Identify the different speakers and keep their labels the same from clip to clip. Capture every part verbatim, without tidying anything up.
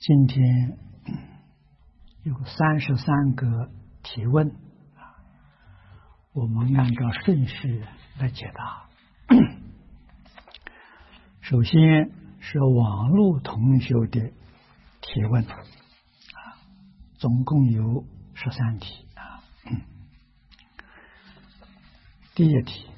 Speaker 1: 今天有三十三个提问，我们按照顺序来解答。首先是网络同学的提问，啊，总共有十三题啊。第一题，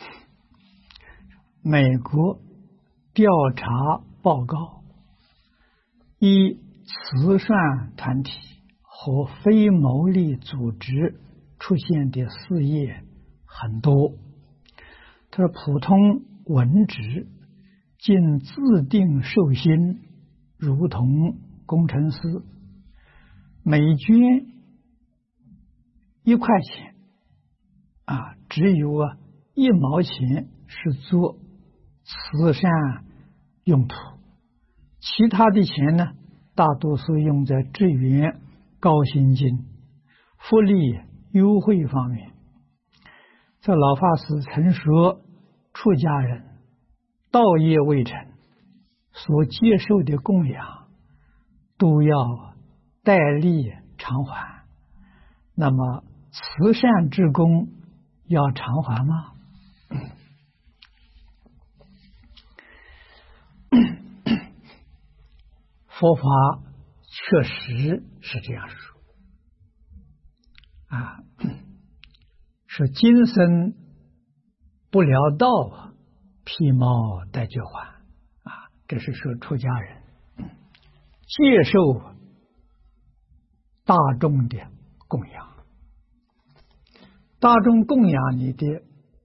Speaker 1: 美国调查报告。一、慈善团体和非牟利组织出现的事业很多。他说，普通文职竟自定寿薪，如同工程师，每捐一块钱啊，只有啊一毛钱是做慈善用途。其他的钱呢，大多数用在支援高薪金、福利优惠方面。这老法师曾说，出家人道业未成，所接受的供养都要代利偿还。那么慈善之功要偿还吗？佛法确实是这样说啊，说今生不了道，披毛戴脚还啊，这是说出家人接受大众的供养，大众供养你的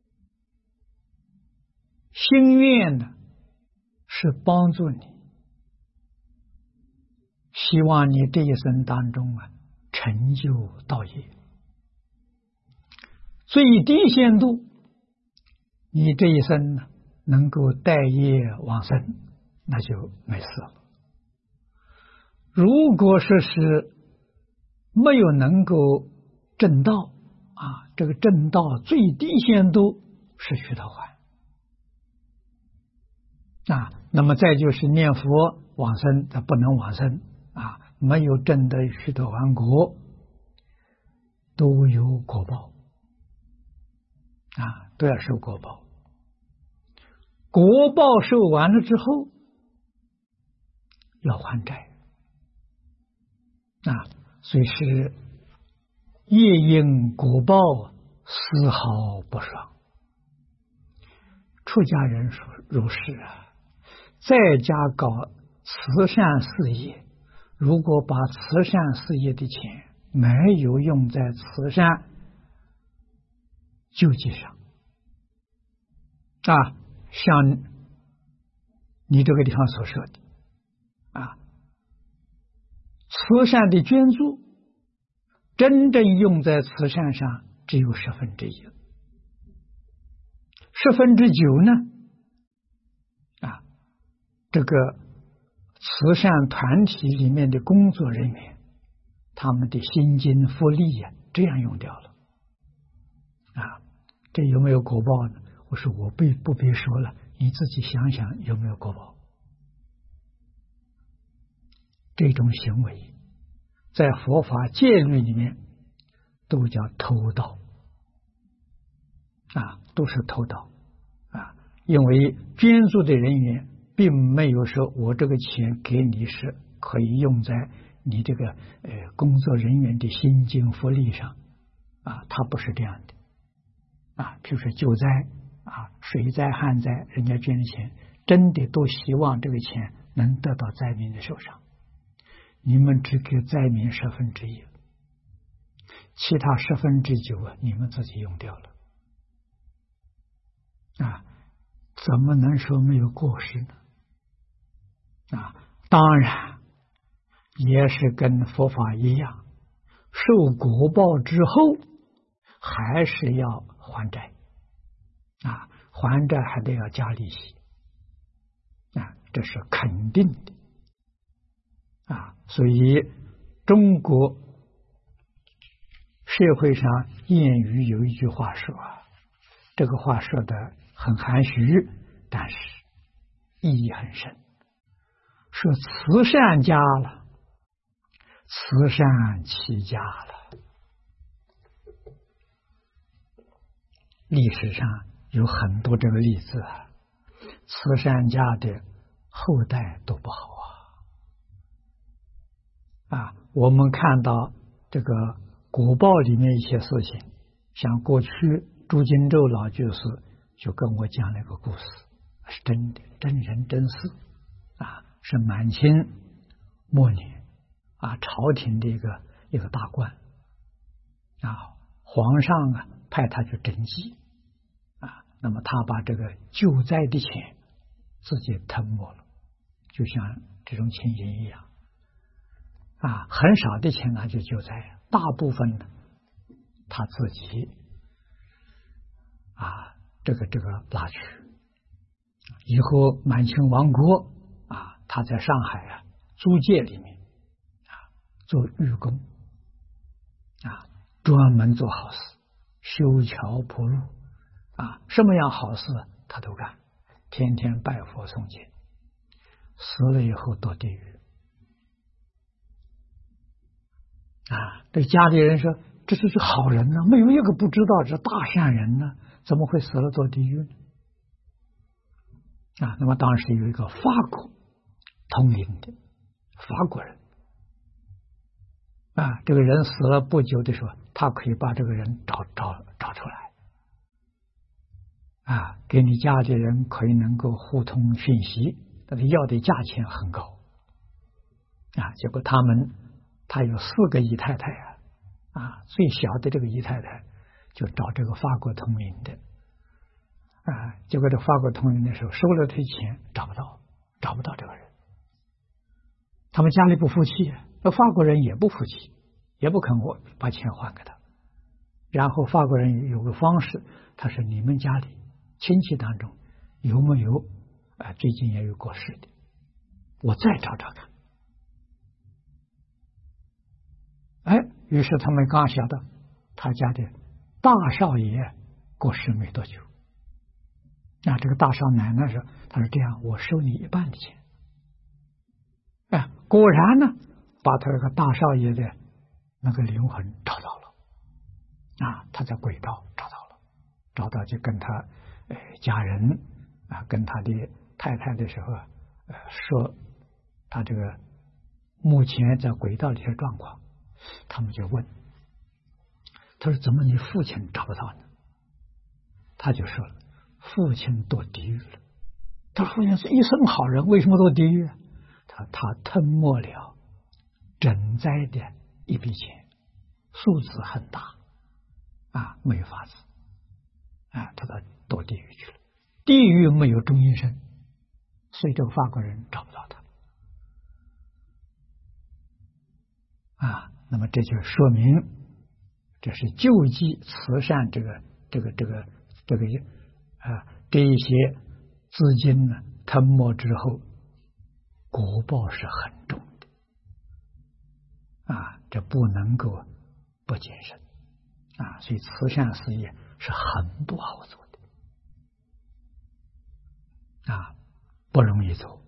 Speaker 1: 心愿呢，是帮助你。希望你这一生当中啊，成就道业。最低限度，你这一生呢，能够带业往生，那就没事了。如果说是没有能够证道啊，这个证道最低限度是须陀洹啊，那么再就是念佛往生，它不能往生。啊，没有证得须陀洹果，都有果报啊，都要受果报。果报受完了之后，要还债啊，所以是业因果报，丝毫不爽。出家人说如是啊，在家搞慈善事业。如果把慈善事业的钱没有用在慈善救济上啊，像你这个地方所说的啊，慈善的捐助真正用在慈善上只有十分之一，十分之九呢啊，这个慈善团体里面的工作人员，他们的薪金福利呀、啊，这样用掉了啊，这有没有果报呢？我说我不不必说了，你自己想想有没有果报。这种行为在佛法戒律里面都叫偷盗啊，都是偷盗啊，因为捐助的人员并没有说我这个钱给你是可以用在你这个呃工作人员的薪金福利上啊，他不是这样的啊。比如说救灾啊、水灾旱灾，人家捐的钱真的都希望这个钱能得到灾民的手上，你们只给灾民十分之一，其他十分之九啊你们自己用掉了啊，怎么能说没有过失呢？啊，当然也是跟佛法一样，受果报之后还是要还债啊，还债还得要加利息啊，这是肯定的啊。所以中国社会上谚语有一句话说啊，这个话说的很含蓄，但是意义很深。说慈善家了， 慈善起家了。历史上有很多这个例子啊，慈善家的后代都不好啊。啊，我们看到这个古报里面一些事情，像过去朱金洲老居士就跟我讲了一个故事，是真的，真人真事啊，是满清末年啊，朝廷的一个一个大官啊，皇上啊派他去赈济啊，那么他把这个救灾的钱自己吞没了，就像这种情形一样啊，很少的钱拿去救灾，大部分呢他自己啊这个这个拿去，以后满清亡国啊，他在上海啊租界里面啊做寓工啊，专门做好事，修桥铺路啊，什么样好事他都干，天天拜佛诵经，死了以后堕地狱啊！这家里人说这是是好人呢，没有一个不知道这大善人呢，怎么会死了堕地狱呢？啊，那么当时有一个法国通灵的法国人啊，这个人死了不久的时候，他可以把这个人找找找出来啊，给你家里人可以能够互通讯息，但是要的价钱很高啊。结果他们他有四个姨太太啊，啊，最小的这个姨太太就找这个法国通灵的啊，结果这法国通灵的时候收了他钱找不到，找不到这个人，他们家里不服气，那法国人也不服气，也不肯我把钱还给他。然后法国人有个方式，他说你们家里亲戚当中有没有啊最近也有过世的，我再找找看。哎，于是他们刚想到他家的大少爷过世没多久，那这个大少奶奶说，他说这样我收你一半的钱。哎，果然呢把他这个大少爷的那个灵魂找到了啊，他在轨道找到了，找到就跟他呃家人啊，跟他的太太的时候呃说他这个目前在轨道里的状况，他们就问，他说怎么你父亲找不到呢？他就说了，父亲堕地狱了。他说父亲是一生好人，为什么堕地狱？他他吞没了赈灾的一笔钱，数字很大啊，没有法子啊，他到堕地狱去了。地狱没有中阴身，所以这个法国人找不到他啊。那么这就说明，这是救济慈善这个这个这个这个啊这一些资金呢吞没之后，果报是很重的啊，这不能够不谨慎啊。所以慈善事业是很不好做的啊，不容易做。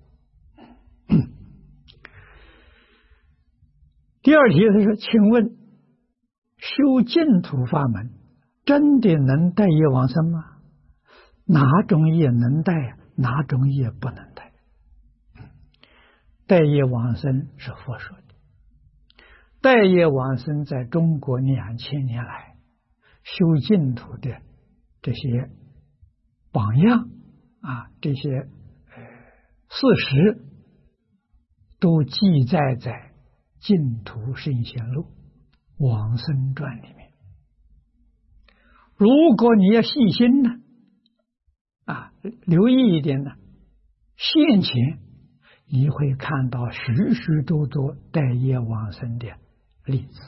Speaker 1: 第二题他说，请问修净土法门真的能带业往生吗？哪种业能带，哪种业不能带？带业往生是佛说的，带业往生在中国两千年来修净土的这些榜样啊，这些呃事实都记载在净土圣贤录往生传里面。如果你要细心呢啊，留意一点呢，现前你会看到许许多多带业往生的例子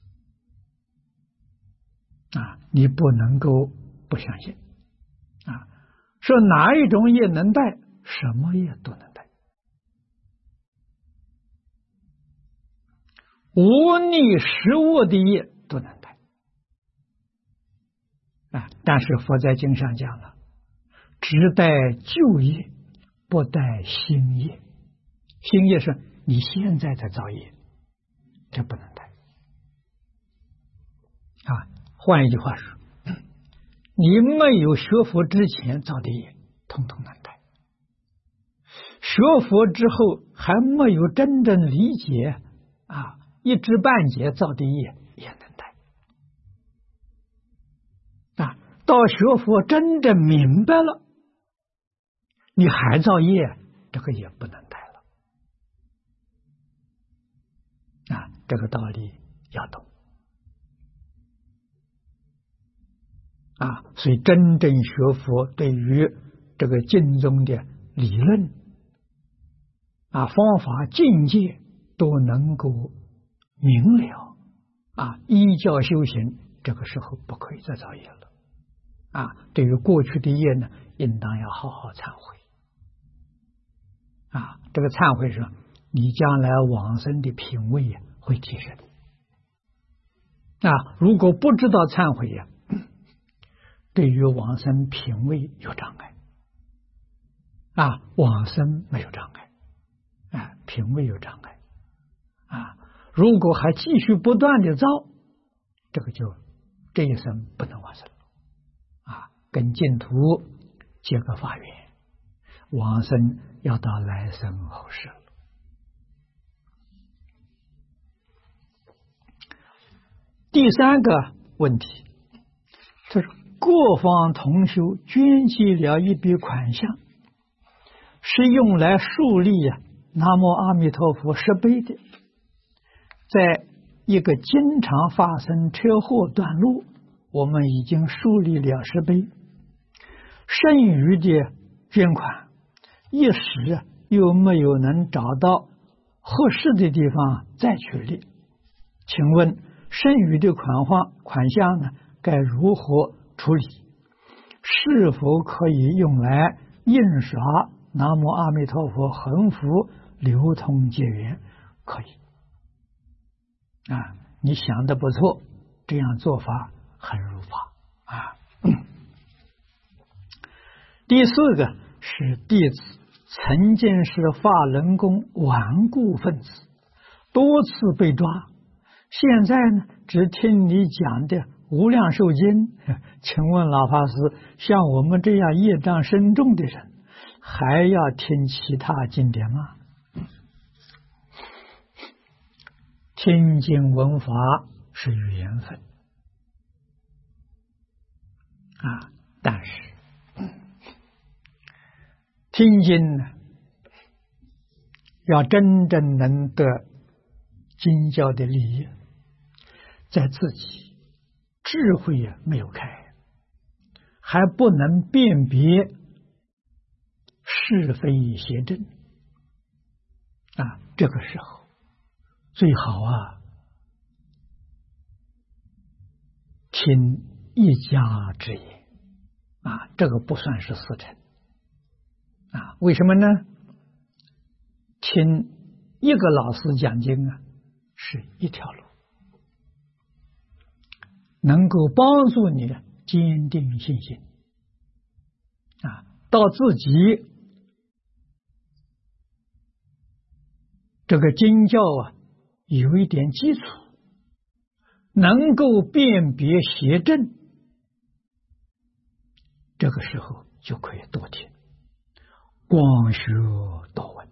Speaker 1: 啊，你不能够不相信啊。说哪一种业能带，什么业都能带，无逆实物的业都能带啊。但是佛在经上讲了，只带旧业，不带新业。新业是你现在在造业， 这不能带。啊，换一句话说，你没有学佛之前造的业，统统能带；学佛之后还没有真正理解啊，一知半解造的业也能带。啊，到学佛真正明白了，你还造业，这个也不能带了。啊，这个道理要懂。啊，所以真正学佛对于这个经中的理论啊、方法、境界都能够明了啊，依教修行，这个时候不可以再造业了。啊，对于过去的业呢，应当要好好忏悔。啊，这个忏悔是你将来往生的品位会提升。啊，如果不知道忏悔呀，对于往生品位有障碍。啊，往生没有障碍，啊，品位有障碍。啊，如果还继续不断的造，这个就这一生不能往生了。啊，跟净土结个法缘，往生要到来生后世了。第三个问题，他说各方同修捐济了一笔款项，是用来树立啊南无阿弥陀佛石碑的，在一个经常发生车祸段落，我们已经树立了石碑，剩余的捐款一时又没有能找到合适的地方再去立，请问剩余的款项款项呢，该如何处理？是否可以用来印刷南无阿弥陀佛横幅流通结缘？可以啊，你想的不错，这样做法很如法啊。第四个是弟子曾经是法轮功顽固分子，多次被抓，现在呢只听你讲的无量寿经，请问老法师，像我们这样业障深重的人，还要听其他经典吗？听经闻法是缘分啊，但是听经呢，要真正能得经教的利益，在自己智慧也没有开，还不能辨别是非邪正啊，这个时候最好啊听一家之言啊，这个不算是死沉啊。为什么呢？听一个老师讲经啊，是一条路，能够帮助你坚定信心啊，到自己这个经教啊有一点基础，能够辨别邪正，这个时候就可以多听，广学多闻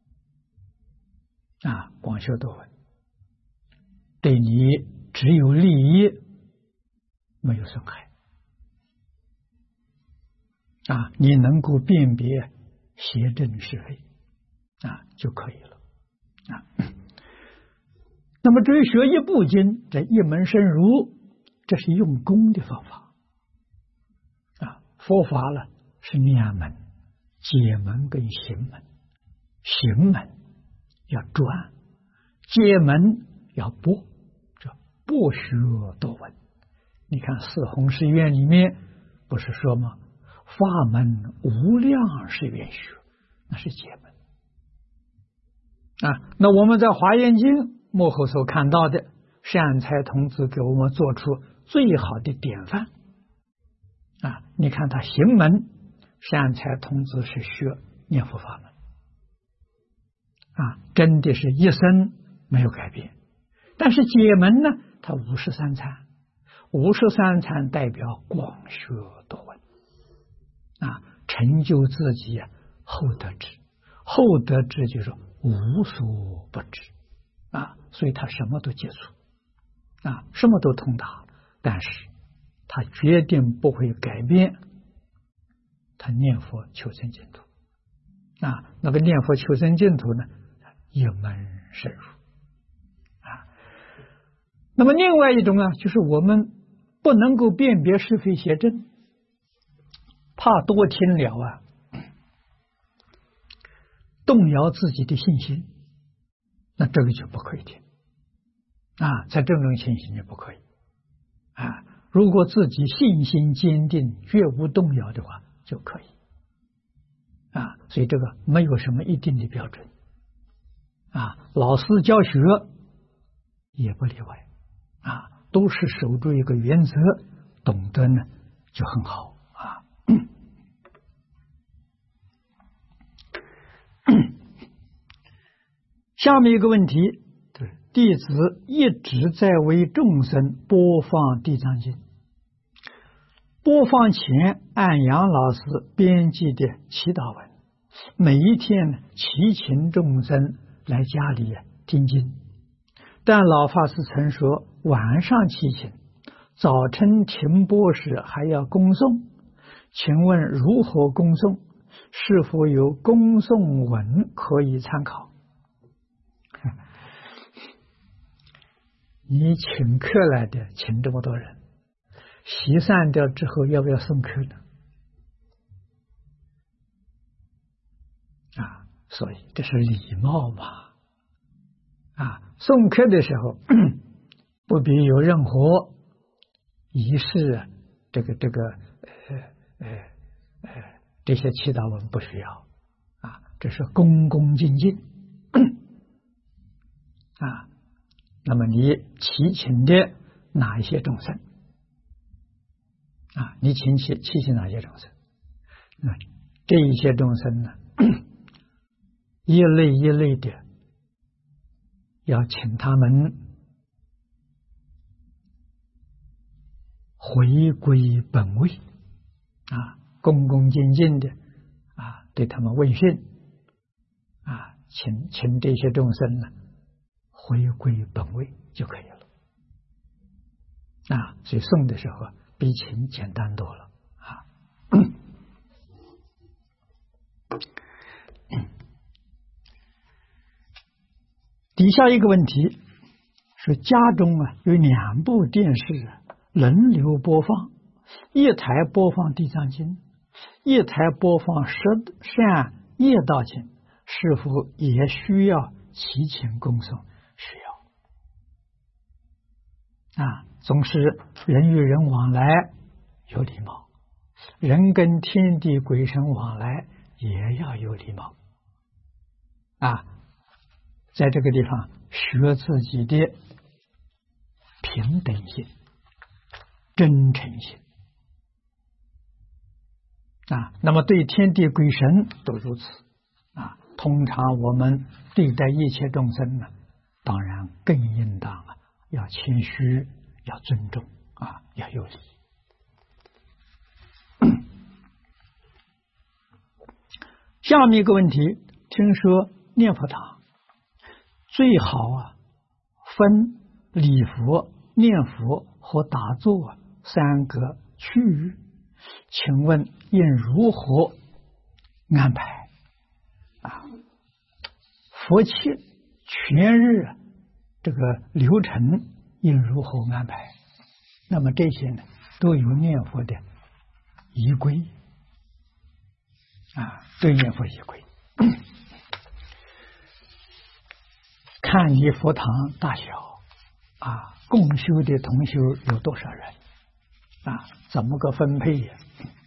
Speaker 1: 啊，广学多闻对你只有利益，没有损害啊，你能够辨别邪正是非啊就可以了啊。那么至于学一部经，这一门深入，这是用功的方法啊。佛法呢是两门，解门跟行门，行门要专，解门要博，这博学多闻。你看四弘誓愿里面不是说吗？法门无量誓愿学，那是解门啊。那我们在华严经幕后所看到的，善财童子给我们做出最好的典范啊！你看他行门，善财童子是学念佛法门啊，真的是一生没有改变， 但是解门呢，它五十三参，五十三参代表广学多闻啊，成就自己啊厚德智，厚德智就是无所不知啊，所以他什么都接触啊，什么都通达，但是他决定不会改变他念佛求生净土啊，那个念佛求生净土呢，一门深入啊。那么另外一种啊，就是我们不能够辨别是非邪正，怕多听了啊，动摇自己的信心，那这个就不可以听啊，在这种情形也不可以啊。如果自己信心坚定，绝无动摇的话，就可以啊。所以这个没有什么一定的标准啊，老师教学也不例外啊，都是守住一个原则，懂得呢就很好啊。下面一个问题，弟子一直在为众生播放《地藏经》，播放前按杨老师编辑的祈祷文，每一天呢祈请众生来家里听经。但老法师曾说，晚上祈请，早晨停播时还要恭诵，请问如何恭诵？是否有恭诵文可以参考？你请客来的，请这么多人，席散掉之后要不要送客呢？啊，所以这是礼貌嘛。啊，送客的时候不必有任何仪式，这个这个呃呃呃这些祈祷文不需要啊，这是恭恭敬敬啊。那么你祈请的哪一些众生啊？你请祈祈请哪些众生？那这一些众生呢，一类一类的要请他们回归本位啊，恭恭敬敬的啊，对他们问讯啊，请请这些众生呢回归本位就可以了啊，所以送的时候比请简单多了啊。底下一个问题是，家中啊有两部电视轮流播放，一台播放《地藏经》，一台播放《十善业道经》，是否也需要祈请恭诵？需要啊，总是人与人往来有礼貌，人跟天地鬼神往来也要有礼貌啊，在这个地方学自己的平等心、真诚心啊。那么对天地鬼神都如此啊。通常我们对待一切众生呢，当然更应当啊，要谦虚，要尊重啊，要有礼。下面一个问题，听说念佛堂最好啊分礼佛、念佛和打坐三个区域，请问应如何安排啊？佛七全日这个流程应如何安排？那么这些呢，都有念佛的仪规啊，对念佛仪规。看你佛堂大小啊，共修的同修有多少人啊？怎么个分配呀？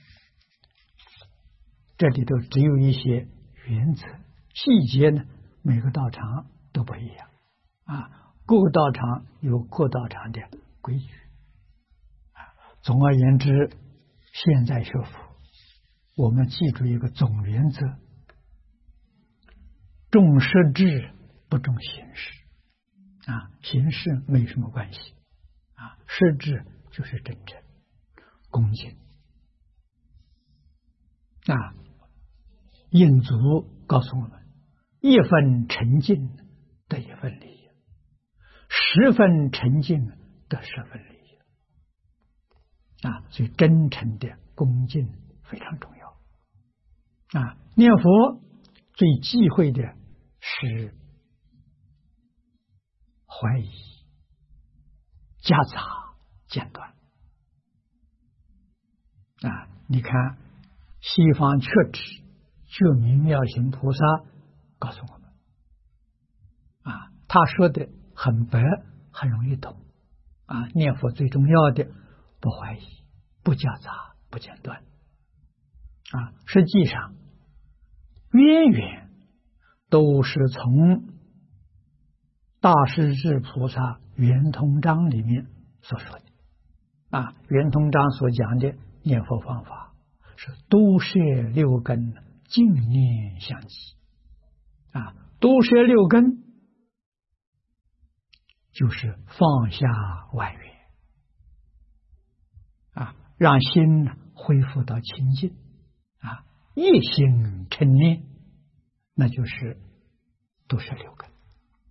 Speaker 1: 这里头只有一些原则，细节呢，每个道场都不一样啊，各个道场有各道场的规矩啊。总而言之，现在学佛，我们记住一个总原则：重实质，不重形式啊，形式没什么关系啊，实质就是真诚恭敬啊。印祖告诉我们，一分沉静得一分利，十分沉静得十分利啊。所以真诚的恭敬非常重要啊。念佛最忌讳的是怀疑、夹杂、间断啊！你看西方确指觉明妙行菩萨告诉我们啊，他说的很白，很容易懂啊。念佛最重要的不怀疑、不夹杂、不间断啊。实际上渊源都是从大势至菩萨圆通章里面所说的啊。圆通章所讲的念佛方法是都摄六根，净念相继啊。都摄六根就是放下万缘啊，让心恢复到清净啊，一心称念，那就是都摄六根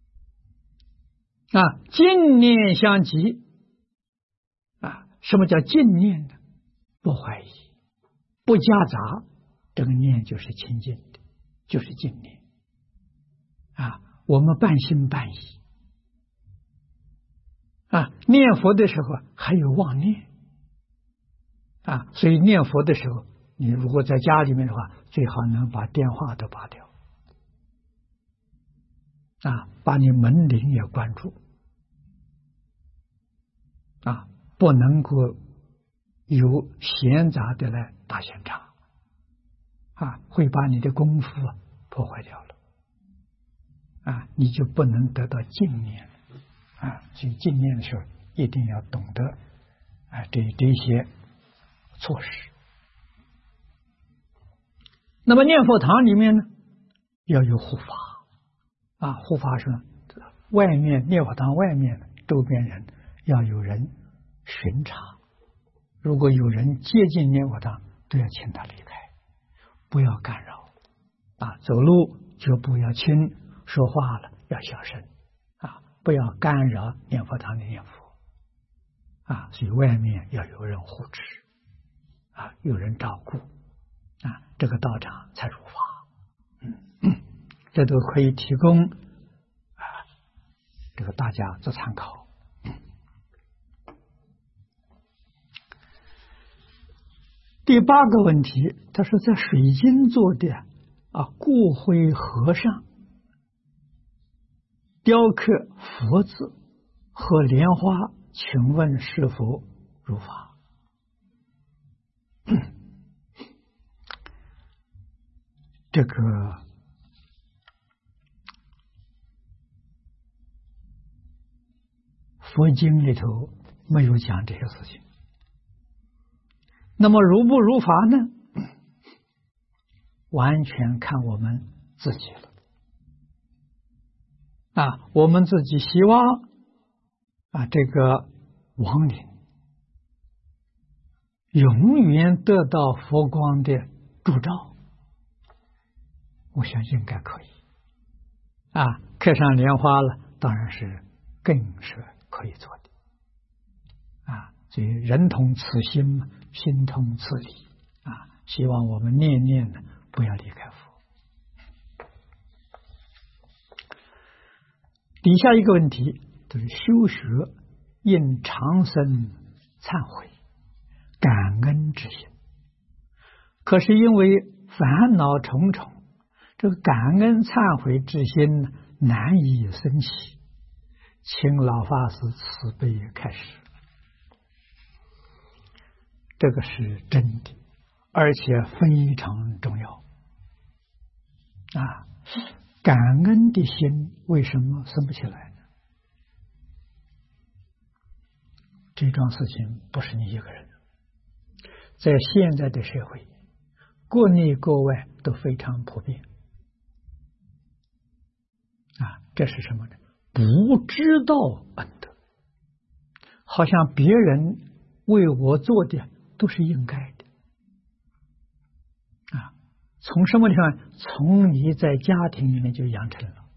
Speaker 1: 啊。净念相继啊，什么叫净念呢？不怀疑，不夹杂，这个念就是清净的，就是净念啊。我们半信半疑啊，念佛的时候还有妄念啊，所以念佛的时候，你如果在家里面的话，最好能把电话都拔掉啊，把你门铃也关住啊，不能够有闲杂的来打闲场啊，会把你的功夫破坏掉了啊，你就不能得到净念啊。所以净念的时候一定要懂得啊这这些措施。那么念佛堂里面呢，要有护法啊，护法是外面念佛堂外面周边人要有人巡查，如果有人接近念佛堂，都要请他离开，不要干扰啊。走路就不要轻，说话了要小声啊，不要干扰念佛堂的念佛啊。所以外面要有人护持啊，有人照顾啊，这个道场才如法。嗯嗯，这都可以提供啊，这个大家做参考。第八个问题，他说在水晶做的啊骨灰盒上雕刻佛字和莲花，请问是否如法？这个佛经里头没有讲这些事情。那么如不如法呢？完全看我们自己了啊！我们自己希望啊，这个亡灵永远得到佛光的烛照，我想应该可以啊。刻上莲花了，当然是更是可以做的啊。所以人同此心，心同此理啊。希望我们念念呢，不要离开佛。底下一个问题就是修学应常生忏悔感恩之心，可是因为烦恼重重，这个感恩忏悔之心难以升起，请老法师慈悲开示。这个是真的，而且非常重要啊！感恩的心为什么升不起来呢？这桩事情不是你一个人，在现在的社会，国内国外都非常普遍啊！这是什么呢？ 不知道恩德，好像别人为我做的都是应该的啊。从什么地方？从你在家庭里面就养成了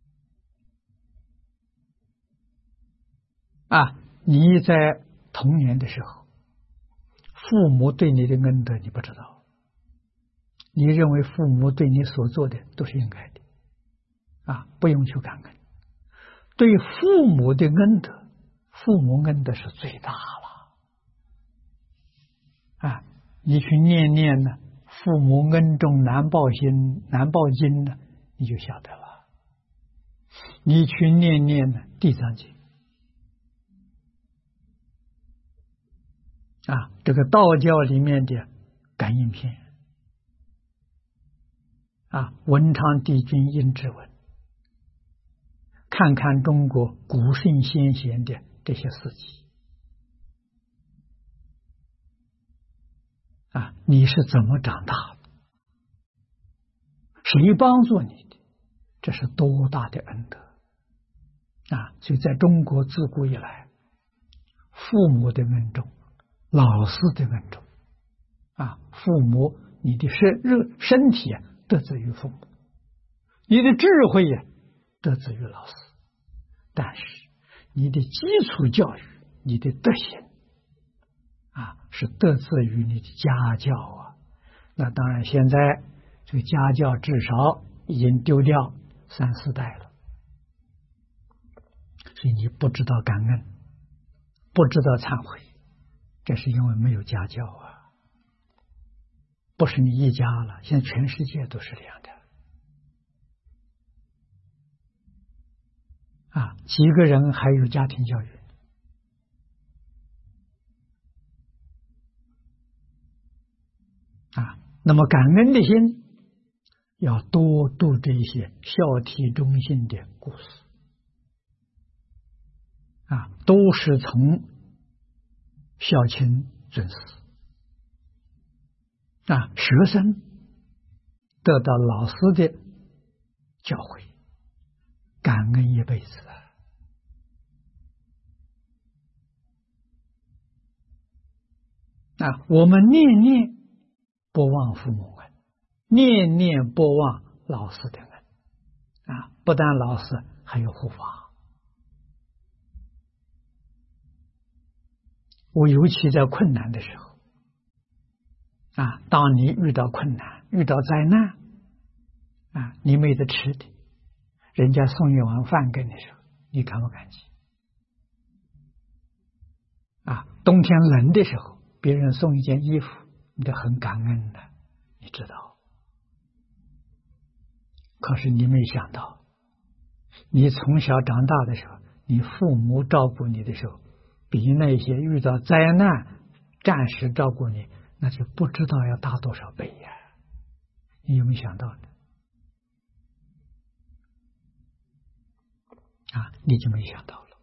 Speaker 1: 啊。你在童年的时候，父母对你的恩德你不知道，你认为父母对你所做的都是应该的啊，不用去感恩。对父母的恩德，父母恩德是最大了啊！你去念念呢，父母恩重难报心难报经呢，你就晓得了。你去念念呢《地藏经》啊，这个道教里面的感应篇啊，文昌帝君应之文，看看中国古圣先贤的这些事迹啊，你是怎么长大的？谁帮助你的？这是多大的恩德啊！所以在中国自古以来，父母的恩重，老师的恩重啊，父母你的身肉身体啊得自于父母，你的智慧呀、啊、得自于老师，但是你的基础教育，你的德行啊，是得自于你的家教啊。那当然，现在这个家教至少已经丢掉三四代了，所以你不知道感恩，不知道忏悔，这是因为没有家教啊。不是你一家了，现在全世界都是这样的啊，几个人还有家庭教育啊。那么感恩的心要多读这些孝悌忠信的故事啊，都是从孝亲尊师啊，学生得到老师的教诲，感恩一辈子啊！啊，我们念念不忘父母恩，念念不忘老师的恩啊！不但老师，还有护法。我尤其在困难的时候啊，当你遇到困难、遇到灾难啊，你没得吃的，人家送一碗饭给你的时候，你感不感激？啊，冬天冷的时候，别人送一件衣服，你得很感恩的，你知道。可是你没想到，你从小长大的时候，你父母照顾你的时候，比那些遇到灾难、战时照顾你，那就不知道要大多少倍呀！你有没有想到呢？啊，你就没想到了。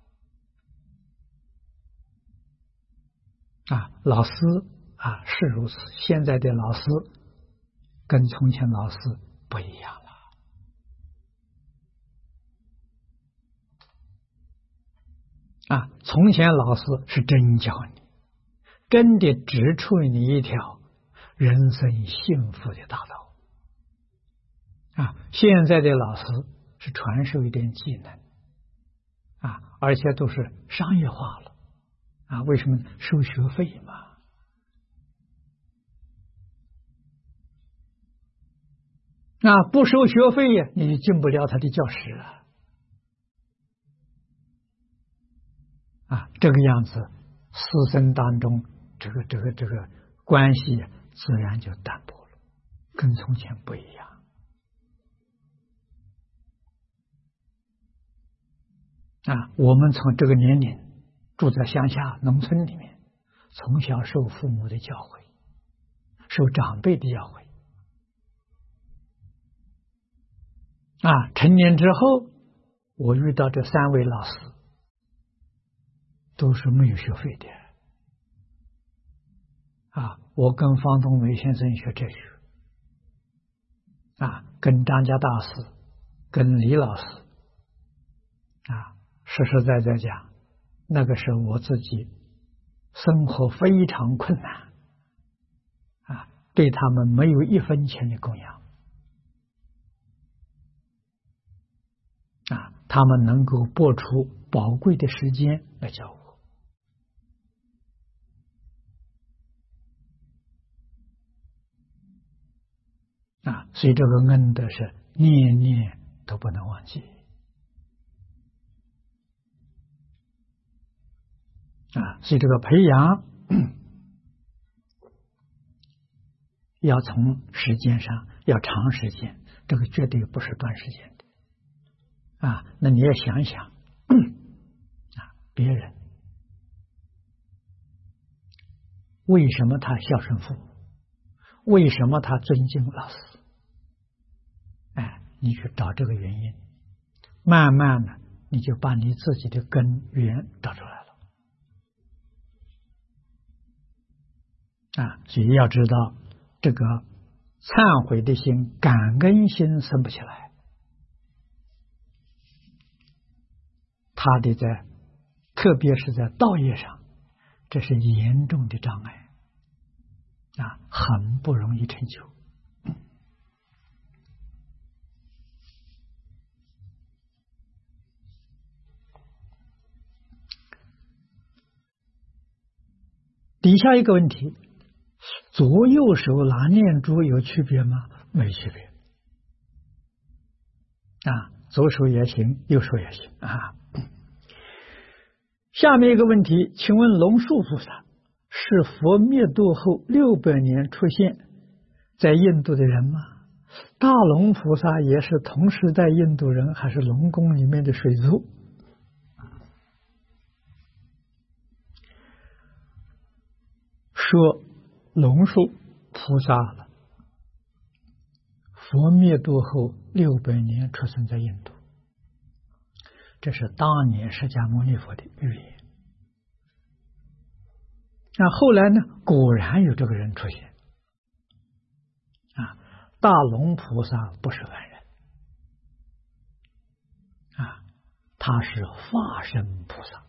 Speaker 1: 啊，老师啊是如此，现在的老师跟从前老师不一样了。啊，从前老师是真教你，真的指出你一条人生幸福的大道。啊，现在的老师是传授一点技能，啊，而且都是商业化了。啊，为什么收学费嘛？啊，不收学费呀，你就进不了他的教室啊。啊，这个样子，师生当中这个这个这个关系自然就淡薄了，跟从前不一样。啊，我们从这个年龄住在乡下农村里面，从小受父母的教诲，受长辈的教诲。啊，成年之后，我遇到这三位老师，都是没有学费的。啊，我跟方东梅先生学哲学，啊，跟张家大师，跟李老师，啊， 实实在在讲，那个时候我自己生活非常困难啊，对他们没有一分钱的供养啊，他们能够拨出宝贵的时间来教我啊，所以这个恩德是念念都不能忘记啊，所以这个培养要从时间上要长时间，这个绝对不是短时间的啊。那你要想一想啊，别人为什么他孝顺父母，为什么他尊敬老师？哎，你去找这个原因，慢慢的你就把你自己的根源找出来了啊。所以要知道，这个忏悔的心、感恩心生不起来，他的在，特别是在道业上，这是严重的障碍啊，很不容易成就。底下一个问题，左右手拿念珠有区别吗？没区别啊，左手也行，右手也行啊。下面一个问题，请问龙树菩萨是佛灭度后六百年出现在印度的人吗？大龙菩萨也是同时代印度人，还是龙宫里面的水族？说龙树菩萨了，佛灭度后六百年出生在印度，这是当年释迦牟尼佛的预言。那后来呢，果然有这个人出现啊，大龙菩萨不是凡人啊，他是化身菩萨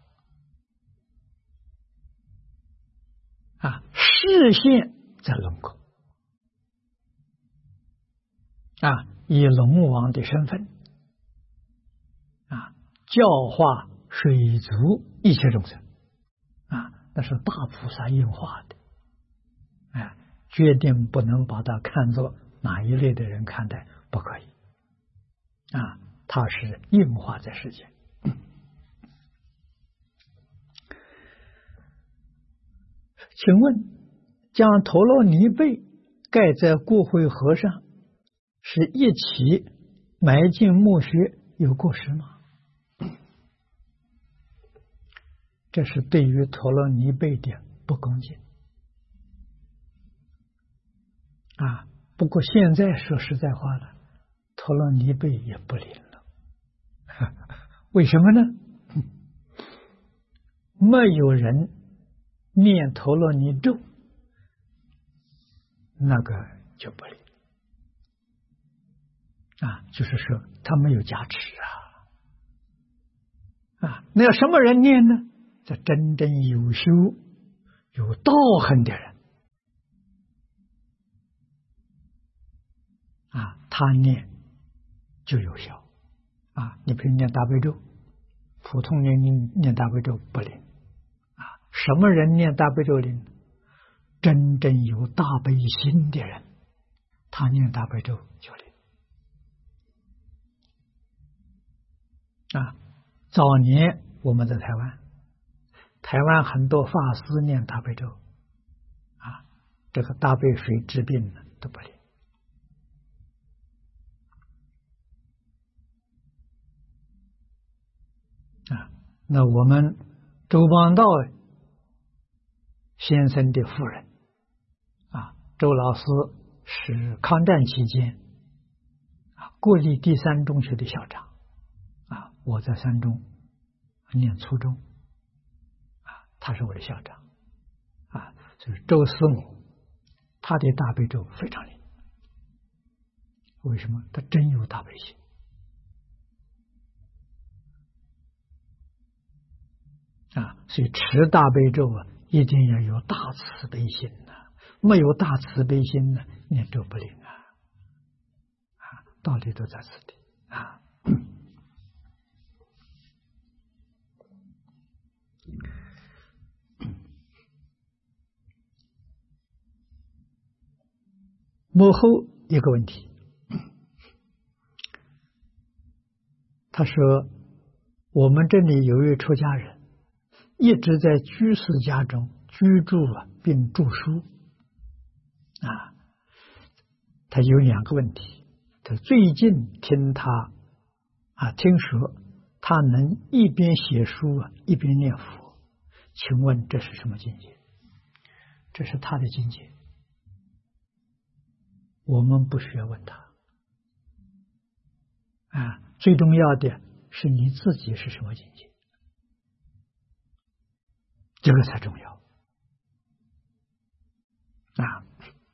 Speaker 1: 啊，示现在龙宫啊，以龙王的身份啊，教化水族一切众生啊，那是大菩萨应化的，哎，决定不能把它看作哪一类的人看待，不可以啊，它是应化在世间。请问，将陀罗尼贝盖在骨灰盒上，是一起埋进墓穴，有过失吗？这是对于陀罗尼贝的不恭敬啊！不过现在说实在话了，陀罗尼贝也不灵了，为什么呢？没有人念陀罗尼咒，那个就不灵啊！就是说他没有加持啊啊！那要什么人念呢？这真正有修有道行的人啊，他念就有效啊！你比如念大悲咒，普通人念念大悲咒不灵啊，什么人念大悲咒灵？真正有大悲心的人，他念大悲咒就灵啊！早年我们在台湾，台湾很多法师念大悲咒啊，这个大悲水治病呢都不灵啊。那我们周邦道先生的夫人啊，周老师是抗战期间啊国立第三中学的校长啊，我在三中念初中啊，他是我的校长啊，就是周师母，他的大悲咒非常灵。为什么？他真有大悲心啊，所以持大悲咒啊，一定要有大慈悲心呐、啊，没有大慈悲心呢，念咒不灵啊。啊，道理都在此地啊。幕后一个问题，他说我们这里有一位出家人，一直在居士家中居住啊，并著书啊。他有两个问题，他最近听他啊，听说他能一边写书啊，一边念佛，请问这是什么境界？这是他的境界，我们不需要问他啊。最重要的是你自己是什么境界，这个才重要啊。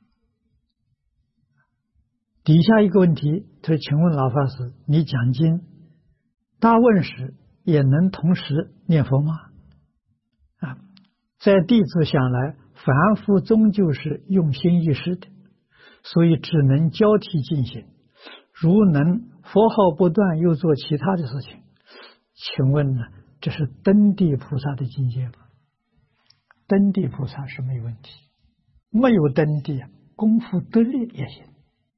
Speaker 1: 底下一个问题，他说：“请问老法师，你讲经大问时也能同时念佛吗？”啊，在弟子想来，凡夫终究是用心一时的，所以只能交替进行。如能佛号不断，又做其他的事情，请问呢，这是登地菩萨的境界吗？登地菩萨是没有问题，没有登地，功夫得力也行。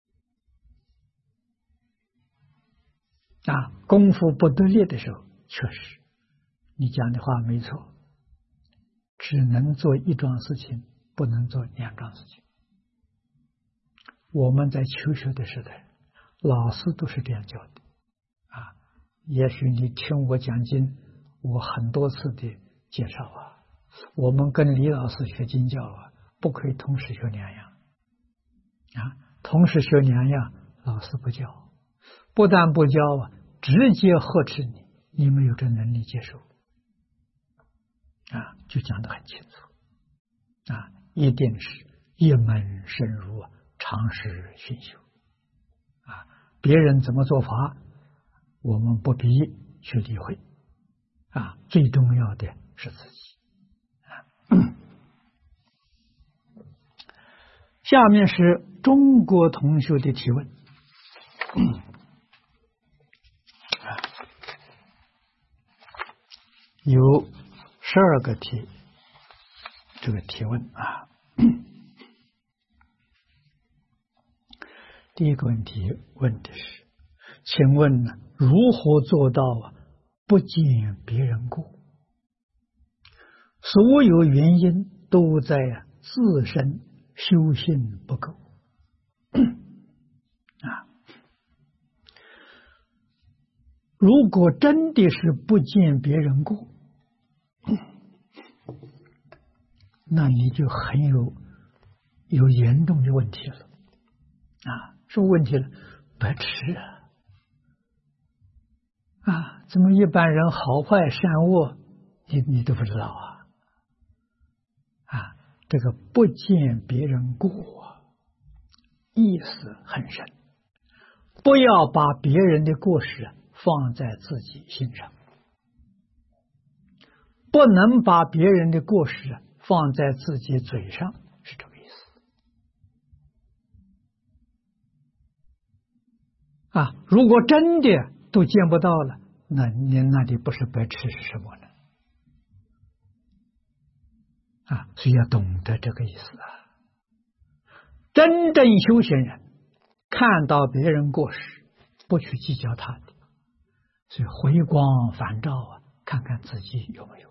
Speaker 1: 啊，功夫不得力的时候，确实，你讲的话没错，只能做一桩事情，不能做两桩事情。我们在求学的时代，老师都是这样教的啊。也许你听我讲经，我很多次的介绍啊，我们跟李老师学经教啊，不可以同时学两样啊，同时学两样，老师不教。不但不教啊，直接呵斥你，你没有这能力接受啊，就讲得很清楚啊，一定是一门深入啊，长时熏修啊，别人怎么做法，我们不必去理会啊，最重要的是自己啊。下面是中国同学的提问。有十二个题，这个提问啊。第一个问题问的是，请问呢，如何做到啊不见别人过？所有原因都在啊自身修行不够啊。如果真的是不见别人过，那你就很有有严重的问题了啊！什么问题了？白痴啊！啊，怎么一般人好坏善恶，你你都不知道啊？啊，这个不见别人过，意思很深，不要把别人的过失放在自己心上，不能把别人的过失放在自己嘴上，是这个意思啊。如果真的都见不到了，那你那里不是白痴是什么呢？啊，所以要懂得这个意思啊。真正修行人看到别人过失，不去计较他的，所以回光返照啊，看看自己有没有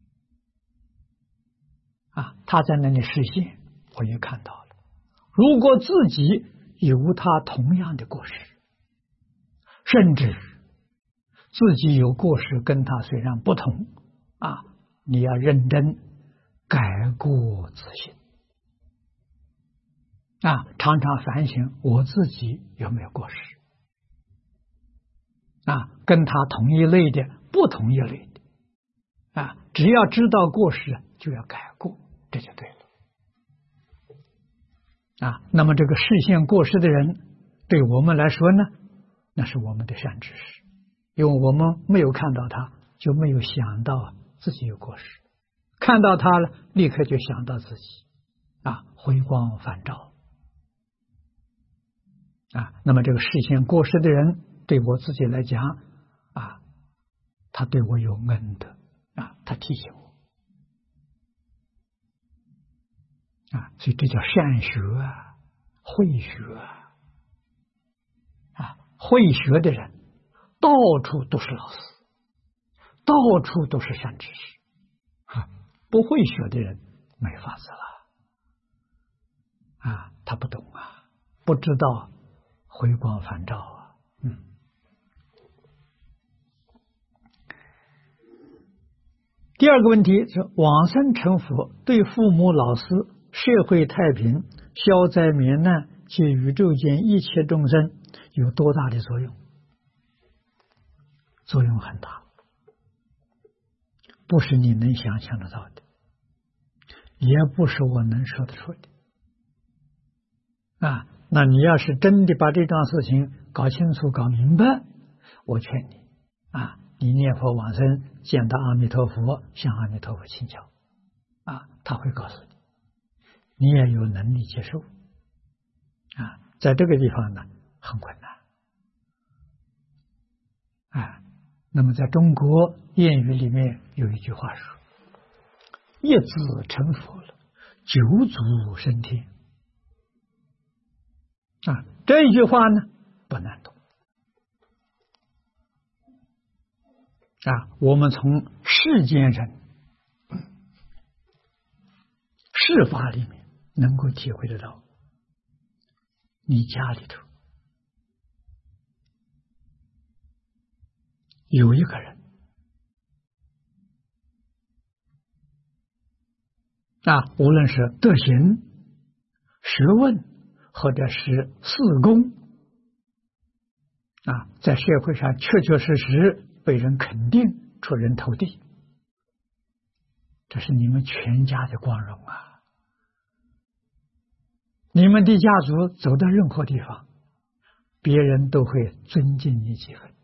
Speaker 1: 啊。他在那里实现，我也看到了。如果自己有他同样的过失，甚至自己有过失跟他虽然不同啊，你要认真改过自新啊，常常反省我自己有没有过失啊，跟他同一类的不同一类的啊，只要知道过失就要改过，这就对了啊。那么这个视线过失的人对我们来说呢，那是我们的善知识，因为我们没有看到他，就没有想到自己有过失，看到他了，立刻就想到自己，啊，回光返照，啊，那么这个视线过失的人，对我自己来讲，啊，他对我有恩德，啊，他提醒我，啊，所以这叫善学啊，慧学啊，啊，会学的人到处都是老师，到处都是善知识，啊，不会学的人没法子了，啊，他不懂啊，不知道回光返照啊，嗯。第二个问题是往生成佛对父母、老师、社会太平、消灾免难及宇宙间一切众生有多大的作用？作用很大，不是你能想象得到的，也不是我能说得出的。啊，那你要是真的把这桩事情搞清楚、搞明白，我劝你啊，你念佛往生，见到阿弥陀佛，向阿弥陀佛请教，啊，他会告诉你，你也有能力接受。啊，在这个地方呢，很困难。啊，那么在中国谚语里面有一句话说：“一子成佛了，九祖升天。”啊，这一句话呢不难懂。啊，我们从世间人事法里面能够体会得到，你家里头有一个人啊，无论是德行、学问，或者是事功啊，在社会上确确实实被人肯定，出人头地，这是你们全家的光荣啊！你们的家族走到任何地方，别人都会尊敬你几分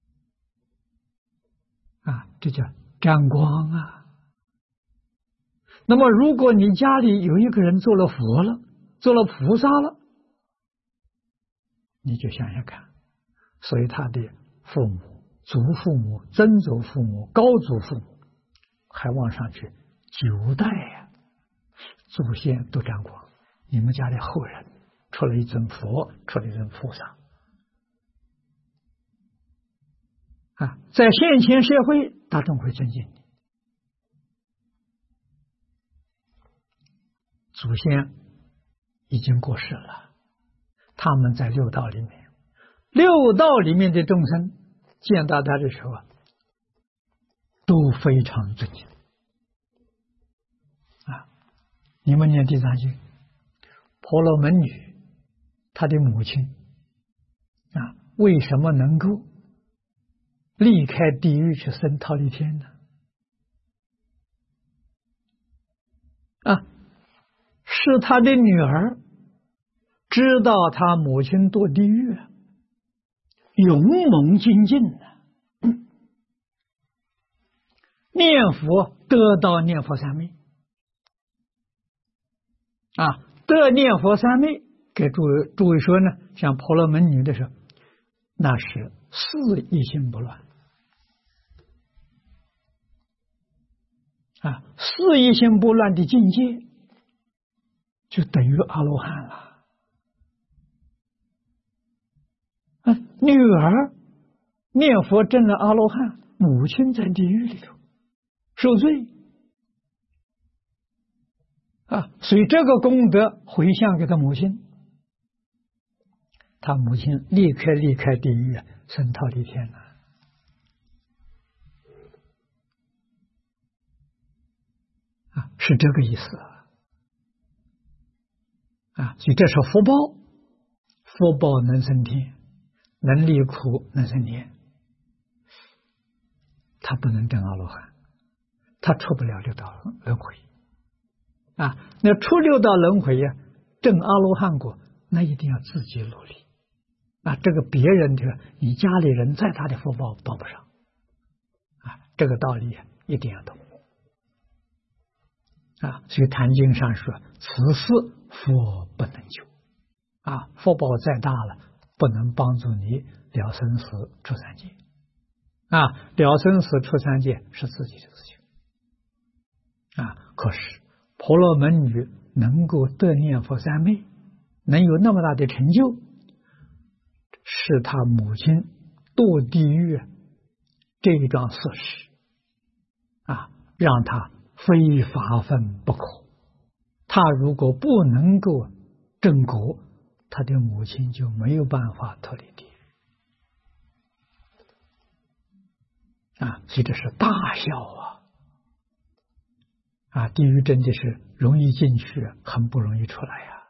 Speaker 1: 啊，这叫沾光啊！那么，如果你家里有一个人做了佛了，做了菩萨了，你就想想看，所以他的父母、祖父母、曾祖父母、高祖父母，还往上去九代呀、啊，祖先都沾光。你们家的后人出了一尊佛，出了一尊菩萨啊，在现前社会，大众会尊敬你。祖先已经过世了，他们在六道里面，六道里面的众生见到他的时候啊，都非常尊敬啊。你们念地藏经，婆罗门女她的母亲啊，为什么能够离开地狱去升忉利天呢？啊，是他的女儿知道他母亲堕地狱，勇猛精进的、嗯、念佛得到念佛三昧啊，得念佛三昧，给诸位诸位说呢，像婆罗门女的时候，那是四一心不乱啊，四一心不乱的境界，就等于阿罗汉了。啊，女儿念佛证了阿罗汉，母亲在地狱里头受罪啊，所以这个功德回向给他母亲，他母亲立刻离开地狱，升忉利天了啊，是这个意思啊，所以这是福报，福报能升天，能离苦能升天，他不能证阿罗汉，他出不了六道轮回啊。那出六道轮回呀、啊，证阿罗汉果，那一定要自己努力啊。这个别人的，你家里人再大的福报报不上啊，这个道理一定要懂。 啊，所以《坛经》上说：“此事佛不能救。”啊，福报再大了，不能帮助你了生死出三界。啊，了生死出三界是自己的事情。啊，可是婆罗门女能够得念佛三昧，能有那么大的成就，是他母亲堕地狱这一桩事实啊，让他非发奋不可。他如果不能够正果，他的母亲就没有办法脱离地狱啊，所以这是大孝啊！啊，地狱真的是容易进去，很不容易出来呀！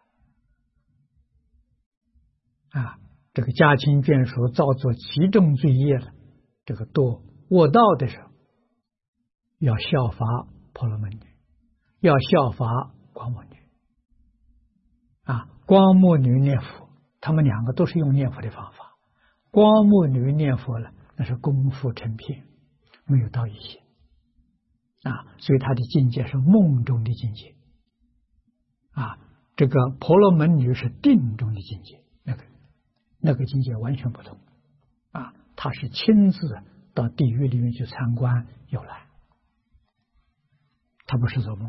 Speaker 1: 啊，这个家亲眷属造作极重罪业了，这个堕卧道的时候，要效法婆罗门女，要效法光目女。啊，光目女念佛，他们两个都是用念佛的方法。光目女念佛了，那是功夫成片，没有到一心啊，所以他的境界是梦中的境界啊。这个婆罗门女是定中的境界，那个那个境界完全不同啊。他是亲自到地狱里面去参观游览，他不是做梦。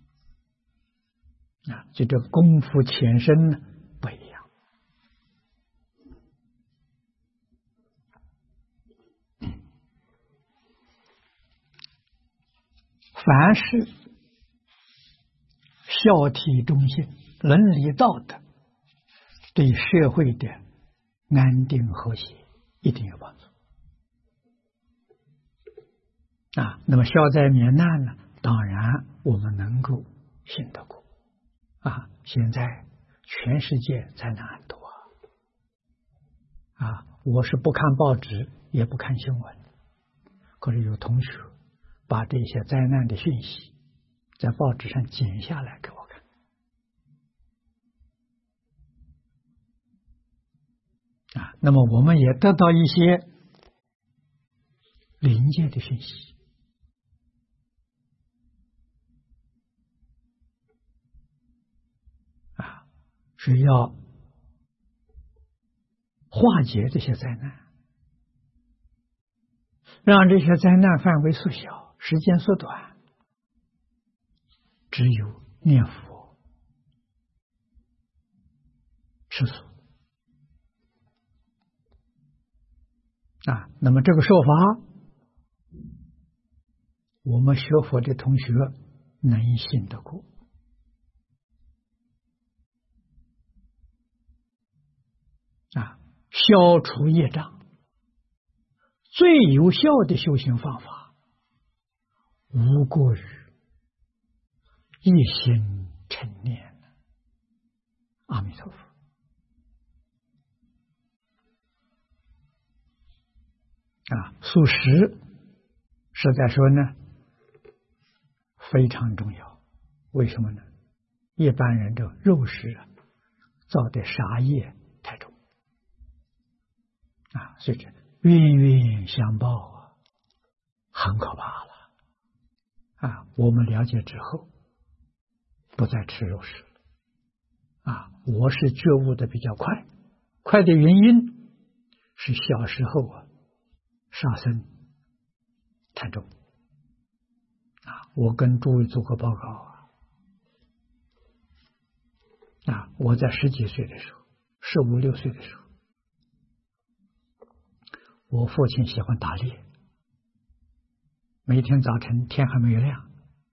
Speaker 1: 啊，就这功夫浅深呢不一样。凡是孝悌忠信、伦理道德，对社会的安定和谐一定有帮助。啊，那么消灾免难呢？当然我们能够信得过。啊，现在全世界灾难很多啊！啊，我是不看报纸，也不看新闻，可是有同学把这些灾难的讯息在报纸上剪下来给我看。啊，那么我们也得到一些灵界的讯息。是要化解这些灾难，让这些灾难范围缩小，时间缩短。只有念佛、吃素啊。那么这个说法，我们学佛的同学能信得过。啊，消除业障最有效的修行方法，无过于一心称念阿弥陀佛。啊，素食实在说呢，非常重要。为什么呢？一般人这肉食啊，造的杀业太重。啊，所以这冤冤相报啊，很可怕了。啊，我们了解之后，不再吃肉食了。啊，我是觉悟的比较快，快的原因是小时候啊，杀生太重。啊，我跟诸位做过报告啊。啊，我在十几岁的时候，十五六岁的时候。我父亲喜欢打猎，每天早晨天还没有亮，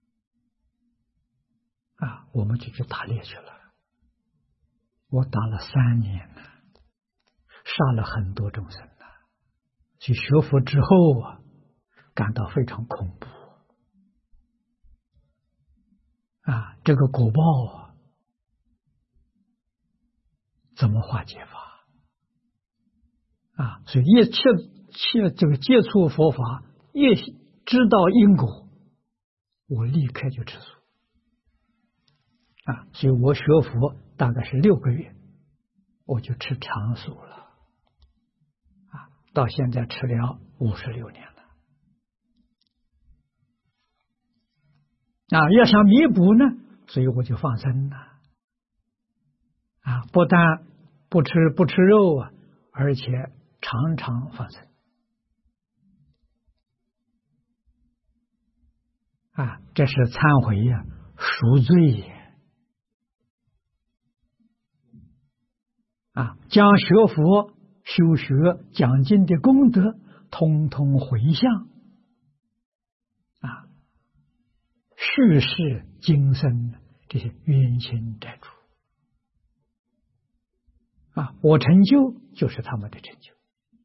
Speaker 1: 啊，我们就去打猎去了。我打了三年了，杀了很多众生了。去学佛之后啊，感到非常恐怖啊！这个果报啊，怎么化解法？啊，所以越切切这个接触佛法，越知道因果，我立刻就吃素。啊，所以我学佛大概是六个月，我就吃长素了。啊，到现在吃了五十六年了。 啊，要想弥补呢，所以我就放生了。啊，不但不吃不吃肉啊，而且常常放生。啊，这是忏悔呀、啊，赎罪也。啊，将学佛、修学、讲经的功德，通通回向。啊，世世今生这些冤亲债主。啊，我成就就是他们的成就。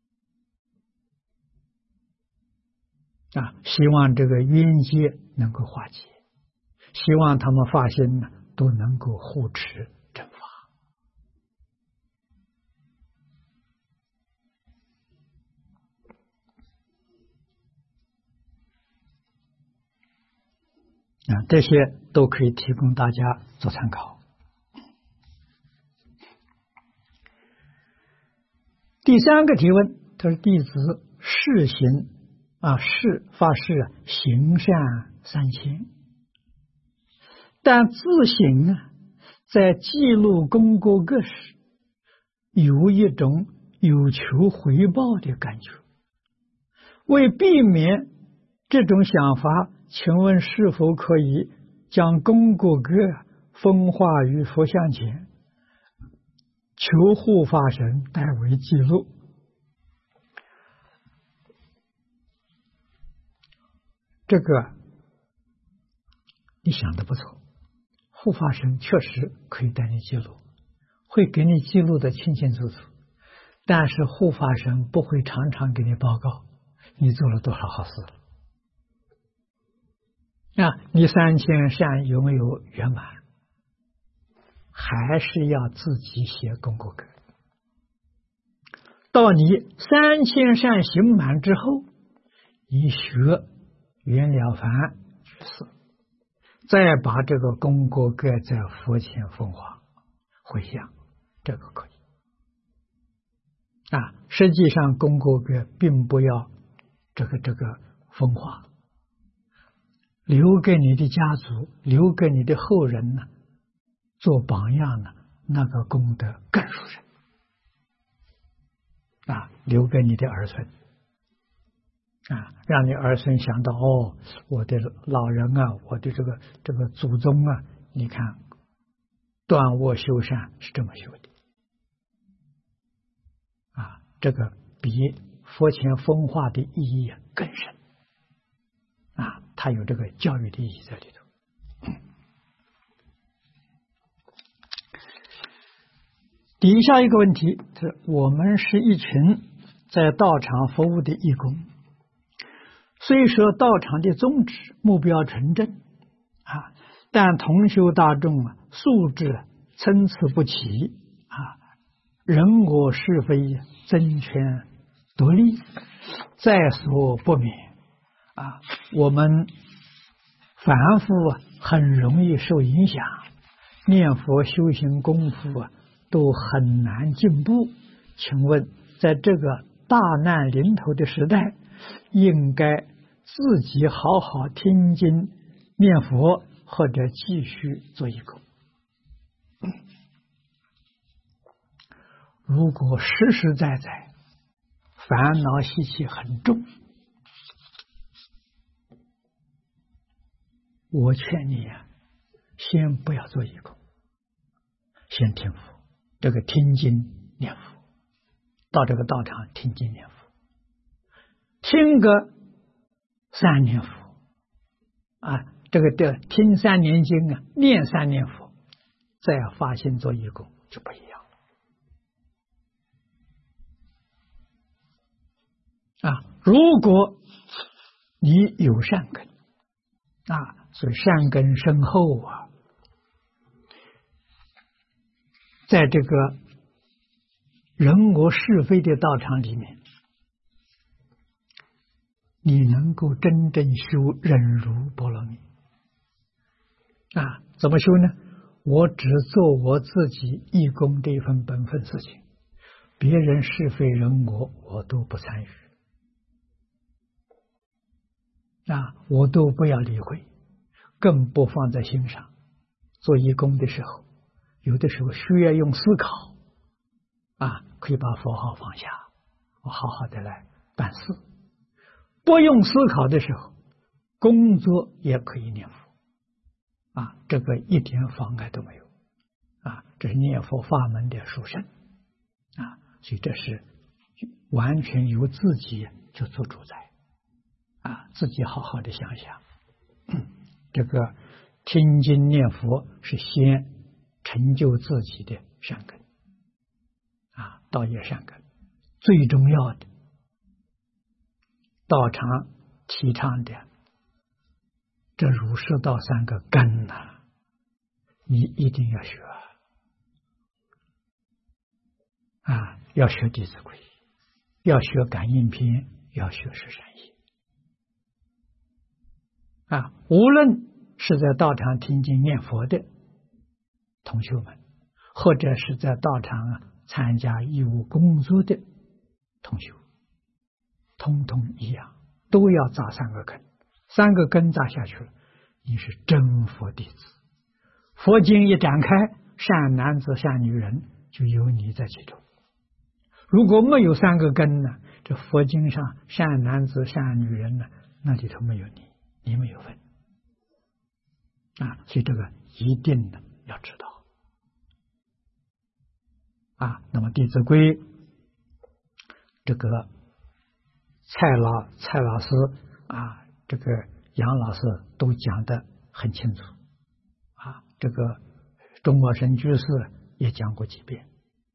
Speaker 1: 啊，希望这个冤结能够化解，希望他们发心呢都能够护持正法。啊，这些都可以提供大家做参考。第三个提问，他说弟子誓行啊，誓发誓啊，行善三千，但自省啊，在记录功过格时，有一种有求回报的感觉。为避免这种想法，请问是否可以将功过格分化于佛像前，求护法神代为记录？这个你想的不错，护法神确实可以带你记录，会给你记录的清清楚楚，但是护法神不会常常给你报告你做了多少好事了。啊，你三千善有没有圆满，还是要自己写功过格。到你三千善行满之后，你学袁了凡居士，再把这个功过格在佛前分化回向，这个可以。啊，实际上功过格并不要这个这个分化，留给你的家族，留给你的后人呢，做榜样呢，那个功德更殊胜。啊，留给你的儿孙。啊，让你儿孙想到哦，我的老人啊，我的这个这个祖宗啊，你看断恶修善是这么修的。啊，这个比佛前分化的意义更深。啊，它有这个教育的意义在里头。底下一个问题是：我们是一群在道场服务的义工，虽说道场的宗旨目标纯正啊，但同修大众啊素质参差不齐啊，人我是非争权夺利在所不免啊，我们凡夫啊很容易受影响，念佛修行功夫啊都很难进步。请问在这个大难临头的时代，应该自己好好听经念佛，或者继续做义工？如果实实在在烦恼习气很重，我劝你啊，先不要做义工，先听佛，这个听经念佛，到这个道场听经念佛，听个三年佛啊，这个的听三年经啊，念三年佛，再发心做义工就不一样了啊。如果你有善根啊，所以善根深厚啊，在这个人我是非的道场里面，你能够真正修忍辱波罗蜜啊？怎么修呢？我只做我自己义工这一份本分事情，别人是非人我我都不参与啊，我都不要理会。 更不放在心上。做义工的时候，有的时候需要用思考啊，可以把佛号放下，我好好的来办事。不用思考的时候，工作也可以念佛啊，这个一点妨碍都没有啊，这是念佛法门的殊胜啊，所以这是完全由自己就做主宰啊，自己好好的想想，这个听经念佛是先成就自己的善根啊，道业善根。最重要的，道场提倡的这儒释道三个根呐、啊，你一定要学啊，要学弟子规，要学感应篇，要学十善业啊。无论是在道场听经念佛的同学们，或者是在道场啊参加义务工作的同学，通通一样，都要扎三个根。三个根扎下去了，你是真佛弟子。佛经一展开，善男子善女人就有你在其中。如果没有三个根呢，这佛经上善男子善女人呢，那里头没有你，你没有份啊。所以这个一定的要知道啊。那么《弟子规》这个蔡老蔡老师啊，这个杨老师都讲得很清楚啊。这个钟茂生居士也讲过几遍